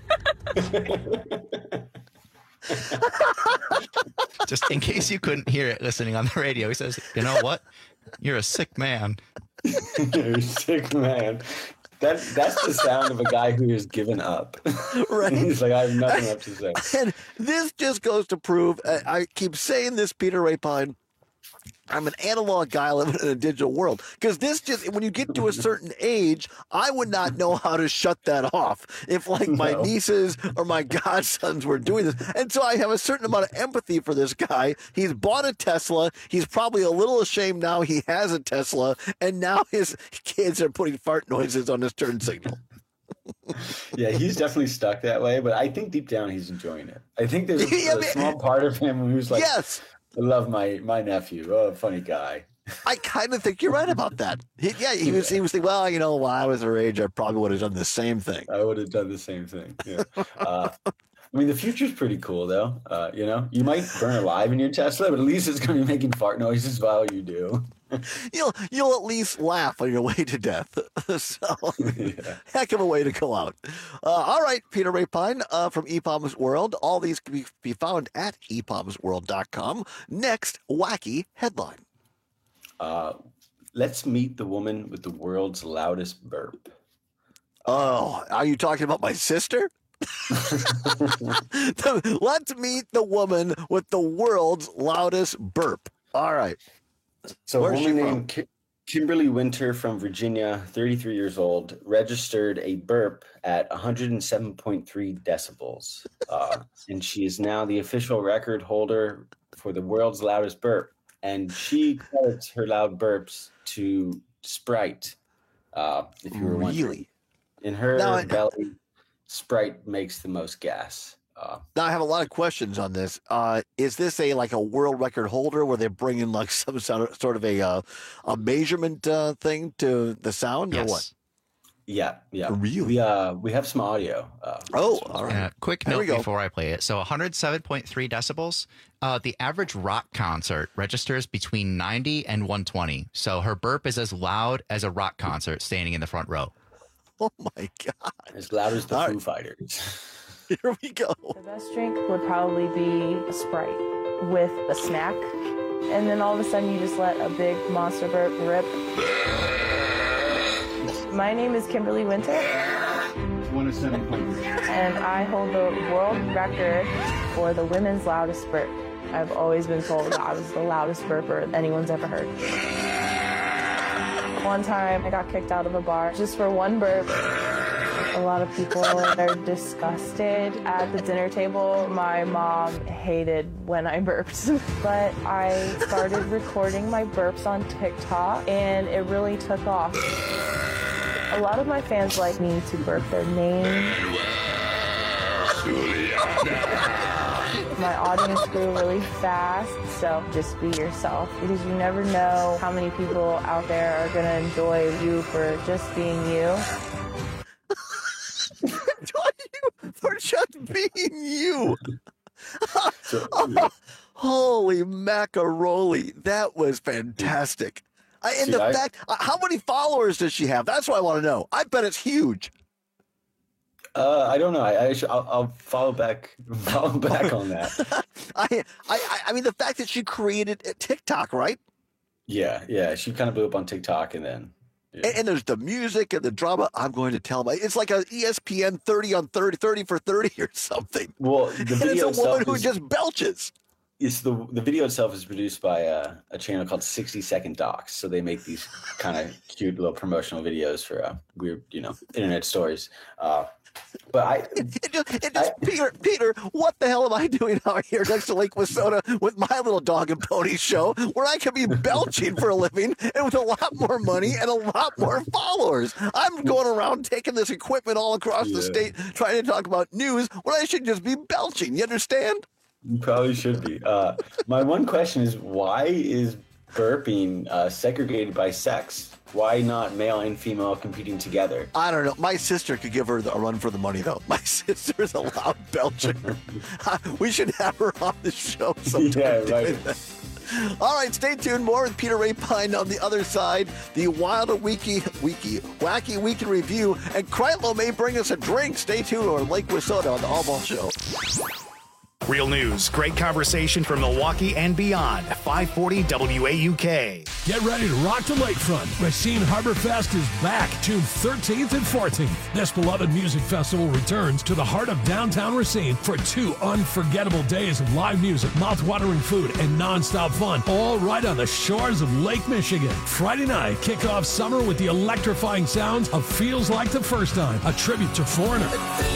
Just in case you couldn't hear it listening on the radio, he says, you know what? You're a sick man.
You're a sick man. That, that's the sound of a guy who has given up.
Right.
He's like, I have nothing left to say.
And this just goes to prove, I keep saying this, Peter Rapine, I'm an analog guy living in a digital world. Because this just, when you get to a certain age, I would not know how to shut that off if, like, my no. nieces or my godsons were doing this. And so I have a certain amount of empathy for this guy. He's bought a Tesla. He's probably a little ashamed now he has a Tesla. And now his kids are putting fart noises on his turn signal.
Yeah, he's definitely stuck that way. But I think deep down he's enjoying it. I think there's a,
yeah,
a small part of him who's like,
yes.
I love my my nephew. Oh, funny guy.
I kind of think you're right about that. He, yeah, he was he was thinking, well, you know, while I was her age, I probably would have done the same thing.
I would have done the same thing. Yeah. Uh, I mean, the future's pretty cool, though. Uh, you know, you might burn alive in your Tesla, but at least it's going to be making fart noises while you do.
You'll you'll at least laugh on your way to death. So, yeah. Heck of a way to go out. Uh, all right, Peter Rapine uh, from E P O M's World. All these can be, be found at e p o m s world dot com. Next, wacky headline.
Uh, let's meet the woman with the world's loudest burp.
Oh, are you talking about my sister? Let's meet the woman with the world's loudest burp. All right.
So
Where's
a
she
woman
from?
named Ki- Kimberly Winter from Virginia, thirty-three years old, registered a burp at one hundred seven point three decibels. Uh, and she is now the official record holder for the world's loudest burp. And she credits her loud burps to Sprite, uh, if you were wondering.
Really?
In her
Now I-
belly, Sprite makes the most gas. Uh,
Now I have a lot of questions on this. Uh, is this a like a world record holder where they bring in like some sort of, sort of a uh, a measurement uh, thing to the sound
Yes.
or what?
yeah, yeah.
Really?
We uh we have some audio. Uh,
Oh, all right.
Uh, quick
There we
note
go.
before I play it. So one hundred seven point three decibels. Uh, the average rock concert registers between ninety and one twenty. So her burp is as loud as a rock concert standing in the front row.
Oh my God!
As loud as the
All
Foo
right.
Fighters.
Here we go.
The best drink would probably be a Sprite with a snack. And then all of a sudden you just let a big monster burp rip. My name is Kimberly Winter.
one oh seven point three.
And I hold the world record for the women's loudest burp. I've always been told I was the loudest burper anyone's ever heard. One time I got kicked out of a bar just for one burp. A lot of people are disgusted at the dinner table. My mom hated when I burped. But I started recording my burps on TikTok and it really took off. A lot of my fans like me to burp their name. My audience grew really fast, so just be yourself because you never know how many people out there are gonna enjoy you for just being you.
Enjoy you for just being you. Oh, holy macaroni. That was fantastic. I, and
See,
the
I-
fact, uh, how many followers does she have? That's what I want to know. I bet it's huge.
Uh, I don't know. I, I should, I'll, I'll follow back follow back on that.
I, I, I mean, the fact that she created a TikTok, right?
Yeah, yeah. She kind of blew up on TikTok, and then
And, and there's the music and the drama. I'm going to tell my, it's like a E S P N thirty on thirty, thirty for thirty or something.
well, the
And it's
video
a woman
itself
who
is,
just belches.
is the the video itself is produced by a, a channel called sixty second Docs. So they make these kind of cute little promotional videos for uh, weird, you know, internet stories. Uh, but I,
It, it just, it just Peter, Peter, what the hell am I doing out here next to Lake Wissota with my little dog and pony show where I could be belching for a living and with a lot more money and a lot more followers? I'm going around taking this equipment all across the
Yeah.
state trying to talk about news when I should just be belching. You understand?
You probably should be. Uh, my one question is, why is burping uh, segregated by sex? Why not male and female competing together?
I don't know. My sister could give her a run for the money, though. My sister is a loud belcher. We should have her on the show sometime.
Yeah,
doing
right.
that. All right, stay tuned. More with Peter Rapine on the other side. The Wild Wiki, Wiki, Wacky Week in Review, and Kreitlow may bring us a drink. Stay tuned on Lake Wissota on the All Ball Show.
Real news, great conversation from Milwaukee and beyond. five forty W A U K.
Get ready to rock the lakefront. Racine Harbor Fest is back June thirteenth and fourteenth. This beloved music festival returns to the heart of downtown Racine for two unforgettable days of live music, mouth-watering food, and nonstop fun, all right on the shores of Lake Michigan. Friday night, kick off summer with the electrifying sounds of Feels Like the First Time, a tribute to Foreigner.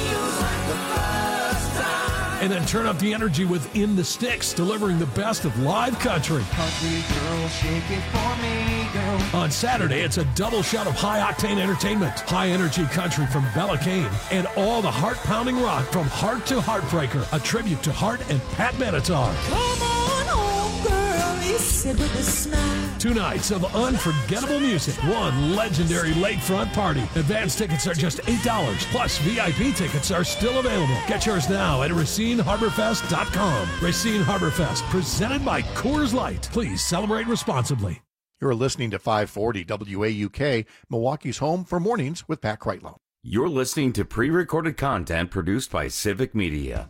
And then turn up the energy with In the Sticks, delivering the best of live country.
Country girl, shake it for me, girl.
On Saturday, it's a double shot of high-octane entertainment, high-energy country from Bella Kane, and all the heart-pounding rock from Heart to Heartbreaker, a tribute to Heart and Pat Benatar.
Come on home, girl, it's it with a smile.
Two nights of unforgettable music. One legendary lakefront party. Advance tickets are just eight dollars. Plus, V I P tickets are still available. Get yours now at Racine Harbor Fest dot com. Racine Harbor Fest, presented by Coors Light. Please celebrate responsibly.
You're listening to five forty W A U K, Milwaukee's home for mornings with Pat Kreitlow.
You're listening to pre-recorded content produced by Civic Media.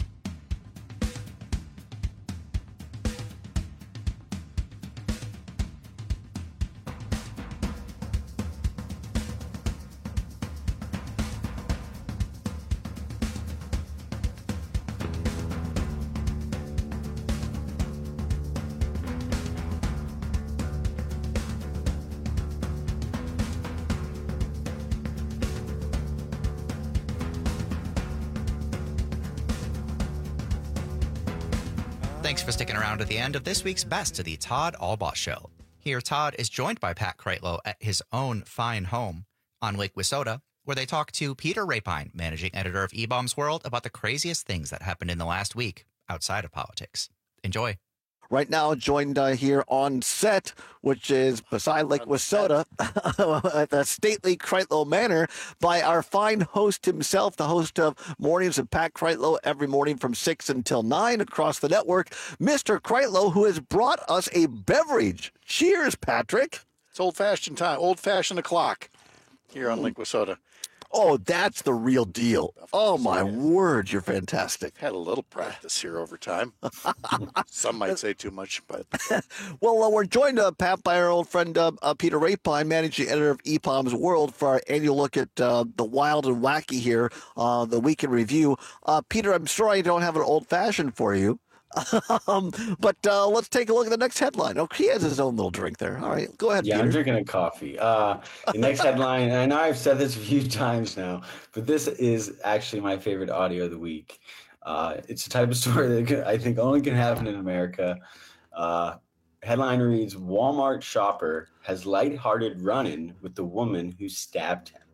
Thanks for sticking around at the end of this week's Best of the Todd Albaugh Show. Here, Todd is joined by Pat Kreitlow at his own fine home on Lake Wissota, where they talk to Peter Rapine, managing editor of E-Bombs World, about the craziest things that happened in the last week outside of politics. Enjoy.
Right now, joined uh, here on set, which is beside Lake Wissota, at the stately Kreitlow Manor, by our fine host himself, the host of Mornings with Pat Kreitlow every morning from six until nine across the network, Mister Kreitlow, who has brought us a beverage. Cheers, Patrick.
It's old-fashioned time, old-fashioned o'clock here on Lake Wissota.
Oh, that's the real deal. Oh, my word, you're fantastic.
Had a little practice here over time. Some might say too much, but...
Well, uh, we're joined, uh, Pat, by our old friend uh, uh, Peter Rapine, managing editor of E-Bombs World, for our annual look at uh, the wild and wacky here, uh, the week in review. Uh, Peter, I'm sure I don't have an old-fashioned for you. um, but uh, let's take a look at the next headline. Oh, he has his own little drink there. All right, go ahead,
Yeah,
Peter.
I'm drinking a coffee. Uh, the next headline, and I know I've said this a few times now, but this is actually my favorite audio of the week. Uh, it's a type of story that can, I think only can happen in America. Uh, headline reads, Walmart shopper has lighthearted run-in with the woman who stabbed him.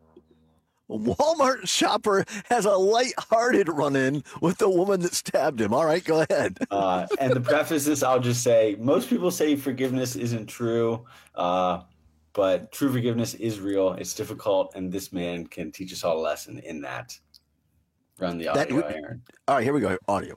Walmart shopper has a lighthearted run-in with the woman that stabbed him. All right, go ahead.
uh, and to preface this, I'll just say, most people say forgiveness isn't true, uh, but true forgiveness is real. It's difficult, and this man can teach us all a lesson in that. Run the audio,
That-
Aaron.
All right, here we go. Audio.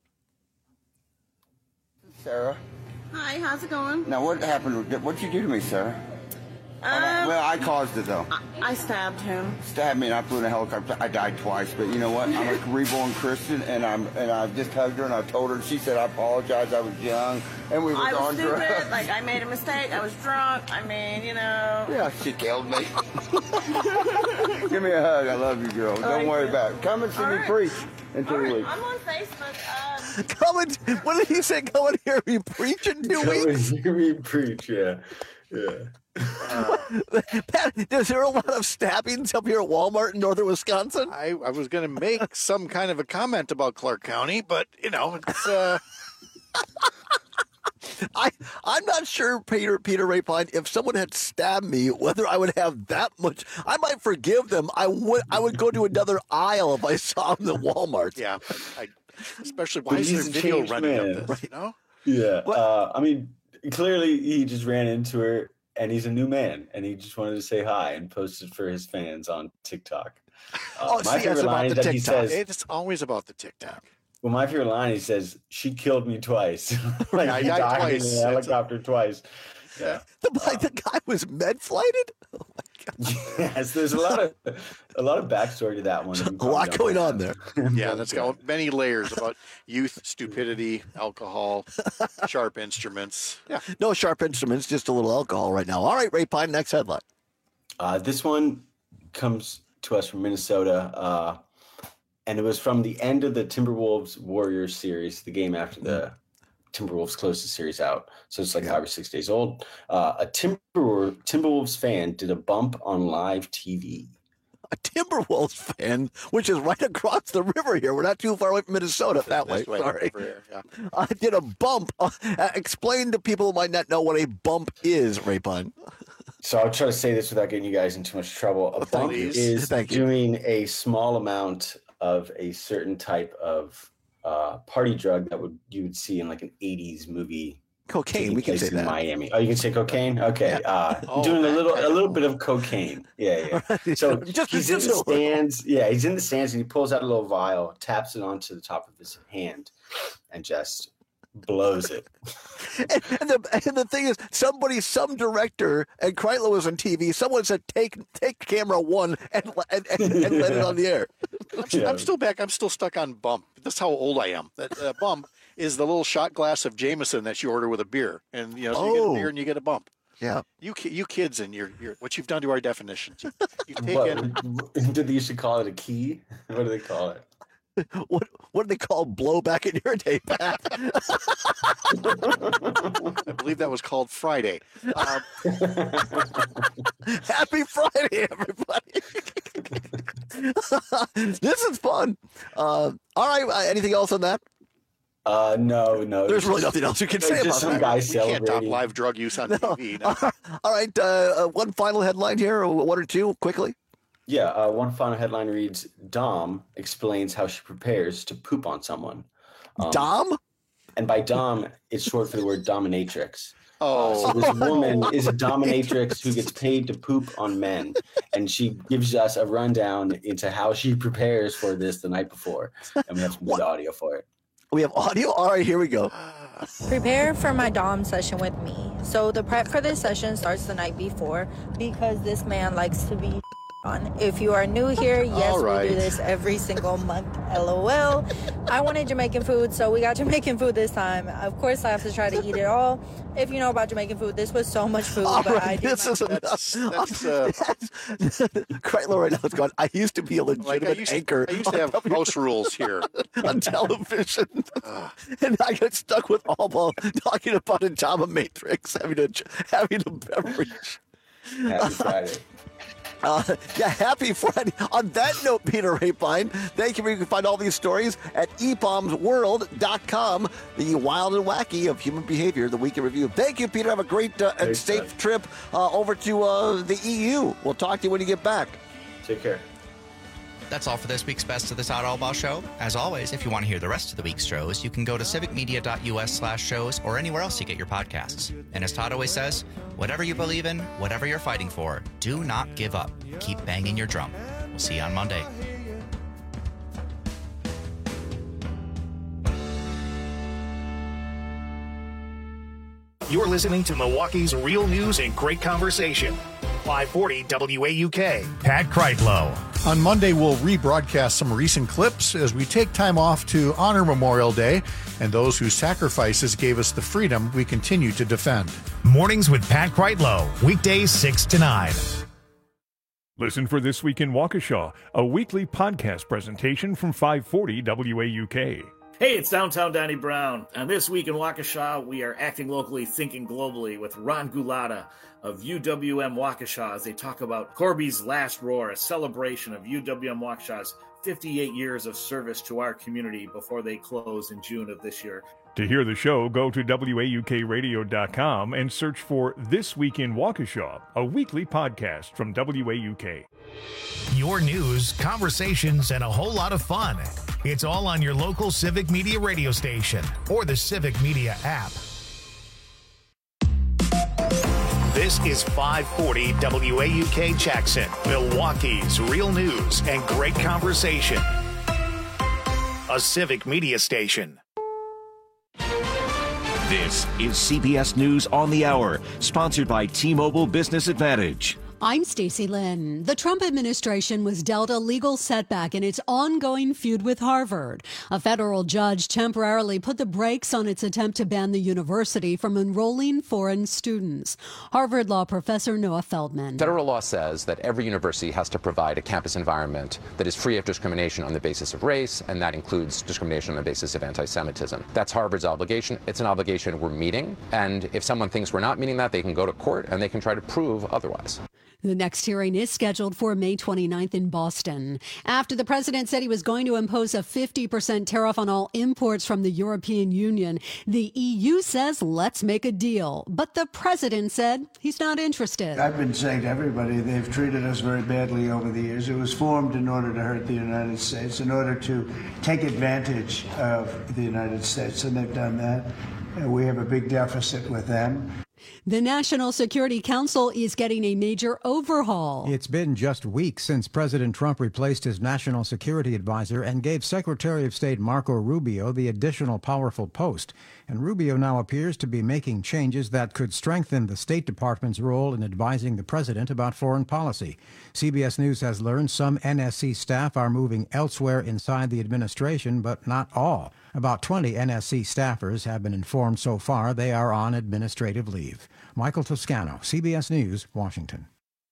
Sarah.
Hi, how's it going?
Now, what happened? What'd you do to me, Sarah?
Um,
well, I caused it, though.
I, I stabbed him.
Stabbed me, and I flew in a helicopter. I died twice, but you know what? I'm a reborn Christian, and I'm and I just hugged her, and I told her. She said, "I apologize. I was young, and we were
I was
on
stupid.
drugs."
Like, I made a mistake. I was drunk. I mean, you know.
Yeah, she killed me. Give me a hug. I love you, girl. Don't
Thank
worry
you.
about it. Come and see
All
me
right.
preach in two
All right,
weeks.
I'm on Facebook. Um,
Come and, what did he say? Come and hear me preach in two
Come and
weeks?
hear me preach, yeah. Yeah.
Uh, Pat, is there a lot of stabbings up here at Walmart in northern Wisconsin?
I, I was going to make some kind of a comment about Clark County, but, you know, it's... Uh...
I, I'm not sure, Peter Peter Rapine, if someone had stabbed me, whether I would have that much. I might forgive them. I would I would go to another aisle if I saw them at Walmart.
Yeah, I, especially
But
why is there
he's a
video
changed
running
man.
of this, you know?
Yeah. Uh, I mean, clearly he just ran into her, and he's a new man, and he just wanted to say hi and posted for his fans on TikTok. Uh,
Oh,
my
see, it's
favorite
about
line is
the
that he
TikTok.
says,
It's always about the TikTok.
well, my favorite line, he says, she killed me twice. like
I
he
died
died
twice.
in a helicopter twice. Yeah.
The, like, the guy was med flighted? Oh my God.
Yes, there's a lot of a lot of backstory to that one. that we
A lot
probably
going
don't
on there.
have.
Yeah, that's got many layers about youth, stupidity, alcohol, sharp instruments. Yeah.
No sharp instruments, just a little alcohol right now. All right, Rapine, next headline.
Uh, this one comes to us from Minnesota, uh, and it was from the end of the Timberwolves Warriors series, the game after the Timberwolves closed the series out. So it's like five or six days old. Uh, a Timber Timberwolves fan did a bump on live T V.
A Timberwolves fan, which is right across the river here. We're not too far away from Minnesota that way.
This way
Sorry.
over here, yeah.
I did a bump. Uh, explain to people who might not know what a bump is, Rapine.
So I'll try to say this without getting you guys in too much trouble. A bump
Please.
is
Thank you.
doing a small amount of a certain type of uh, party drug that would you would see in like an eighties movie
Cocaine, we can say
in
that.
Miami. Oh, you can say cocaine? Okay.
Yeah.
Uh,
Oh,
doing a
man.
little a little bit of cocaine. Yeah, yeah. So
Just-
he's in
just
the
a little.
stands. Yeah, he's in the stands and he pulls out a little vial, taps it onto the top of his hand, and just blows it.
And, and, the, and the thing is, somebody, some director, and Kreitler was on T V, someone said, take take camera one and, and, and, and let it on the air.
I'm, st- I'm still back. I'm still stuck on Bump. That's how old I am. That uh, Bump is the little shot glass of Jameson that you order with a beer, and you know, so you get
Oh.
a beer and you get a bump.
Yeah.
You ki- you kids and your your what you've done to our definitions. You, you've
What,
taken.
did they used to call it a key? What do they call it?
What what do they call blowback in your day, Pat?
I believe that was called Friday. Um,
Happy Friday, everybody! This is fun. Uh, all right, uh, anything else on that?
Uh, no, no.
There's
it's
really
just-
nothing else you can
it's
say
just
about
some
that.
guy
we can't top
celebrating.
live drug use on T V. No.
All right, uh, uh, one final headline here, or one or two, quickly.
Yeah, uh, one final headline reads: Dom explains how she prepares to poop on someone. Um,
Dom?
And by Dom, it's short for the word dominatrix.
Oh,
Uh, so this woman is a dominatrix who gets paid to poop on men, and she gives us a rundown into how she prepares for this the night before, and we have some good audio for it.
We have audio? All right, here we go.
Prepare for my Dom session with me. So the prep for this session starts the night before because this man likes to be on. If you are new here, yes,
All right.
we do this every single month. LOL. I wanted Jamaican food, so we got Jamaican food this time. Of course, I have to try to eat it all. If you know about Jamaican food, this was so much food,
All
but
right,
I did
this
my
is enough.
That's, that's, uh,
Kreitler right now is going, I used to be a legitimate
like I used,
anchor
I used to have house rules here.
on television. And I got stuck with Alba talking about a dominatrix having a, having a beverage.
Happy Friday.
Uh, yeah, happy Friday. On that note, Peter Rapine, thank you. You can find all these stories at e bombs world dot com, the wild and wacky of human behavior, the week in review. Thank you, Peter. Have a great uh, and
Great
safe
stuff.
trip uh, over to uh, the E U. We'll talk to you when you get back.
Take care.
That's all for this week's Best of the Todd Albaugh Show. As always, if you want to hear the rest of the week's shows, you can go to civicmedia.us slash shows or anywhere else you get your podcasts. And as Todd always says, whatever you believe in, whatever you're fighting for, do not give up. Keep banging your drum. We'll see you on Monday.
You're listening to Milwaukee's Real News and Great Conversation. five forty W A U K. Pat Kreitlow.
On Monday, we'll rebroadcast some recent clips as we take time off to honor Memorial Day and those whose sacrifices gave us the freedom we continue to defend.
Mornings with Pat Kreitlow. Weekdays six to nine.
Listen for This Week in Waukesha, a weekly podcast presentation from five forty W A U K.
Hey, it's Downtown Donnie Brown. On This Week in Waukesha, we are acting locally, thinking globally with Ron Gulata of U W M Waukesha as they talk about Corby's Last Roar, a celebration of U W M Waukesha's fifty-eight years of service to our community before they close in June of this year.
To hear the show, go to W A U K radio dot com and search for This Week in Waukesha, a weekly podcast from W A U K.
Your news, conversations, and a whole lot of fun. It's all on your local Civic Media radio station or the Civic Media app. This is five forty W A U K Jackson, Milwaukee's Real News and Great Conversation. A Civic Media station.
This is C B S News on the Hour, sponsored by T-Mobile Business Advantage.
I'm Stacey Lynn. The Trump administration was dealt a legal setback in its ongoing feud with Harvard. A federal judge temporarily put the brakes on its attempt to ban the university from enrolling foreign students. Harvard law professor Noah Feldman.
Federal law says that every university has to provide a campus environment that is free of discrimination on the basis of race, and that includes discrimination on the basis of anti-Semitism. That's Harvard's obligation. It's an obligation we're meeting, and if someone thinks we're not meeting that, they can go to court and they can try to prove otherwise.
The next hearing is scheduled for May twenty-ninth in Boston. After the president said he was going to impose a fifty percent tariff on all imports from the European Union, the E U says, let's make a deal. But the president said he's not interested.
I've been saying to everybody, they've treated us very badly over the years. It was formed in order to hurt the United States, in order to take advantage of the United States, and they've done that. Uh, we have a big deficit with them.
The National Security Council is getting a major overhaul.
It's been just weeks since President Trump replaced his national security advisor and gave Secretary of State Marco Rubio the additional powerful post. And Rubio now appears to be making changes that could strengthen the State Department's role in advising the president about foreign policy. C B S News has learned some N S C staff are moving elsewhere inside the administration, but not all. About twenty N S C staffers have been informed so far they are on administrative leave. Michael Toscano, C B S News, Washington.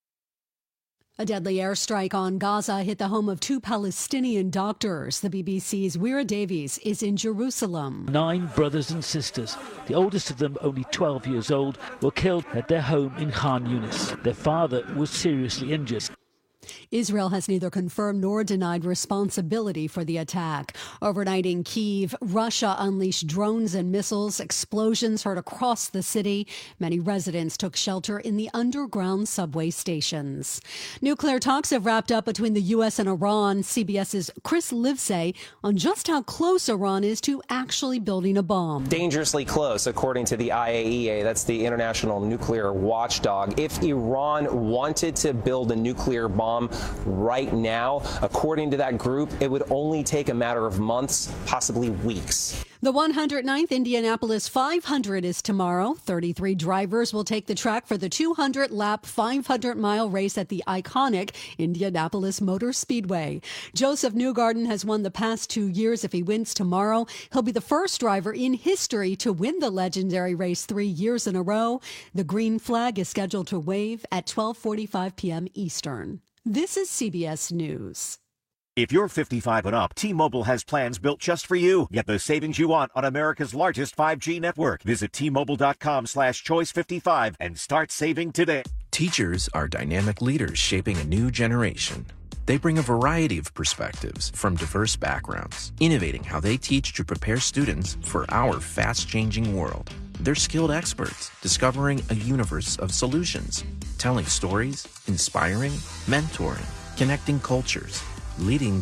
A deadly airstrike on Gaza hit the home of two Palestinian doctors. The B B C's Weira Davies is in Jerusalem.
Nine brothers and sisters, the oldest of them only twelve years old, were killed at their home in Khan Yunis. Their father was seriously injured.
Israel has neither confirmed nor denied responsibility for the attack. Overnight in Kyiv, Russia unleashed drones and missiles. Explosions heard across the city. Many residents took shelter in the underground subway stations. Nuclear talks have wrapped up between the U S and Iran. CBS's Chris Livesay on just how close Iran is to actually building a bomb.
Dangerously close, according to the I A E A. That's the International Nuclear Watchdog. If Iran wanted to build a nuclear bomb right now, according to that group, it would only take a matter of months, possibly weeks.
The one hundred ninth Indianapolis five hundred is tomorrow. thirty-three drivers will take the track for the two hundred lap, five hundred mile race at the iconic Indianapolis Motor Speedway. Joseph Newgarden has won the past two years. If he wins tomorrow, he'll be the first driver in history to win the legendary race three years in a row. The green flag is scheduled to wave at twelve forty-five p.m. Eastern. This is C B S News.
If you're fifty-five and up, T-Mobile has plans built just for you. Get the savings you want on America's largest five G network. Visit T-Mobile.com slash choice 55 and start saving today.
Teachers are dynamic leaders shaping a new generation. They bring a variety of perspectives from diverse backgrounds, innovating how they teach to prepare students for our fast-changing world. They're skilled experts, discovering a universe of solutions, telling stories, inspiring, mentoring, connecting cultures, leading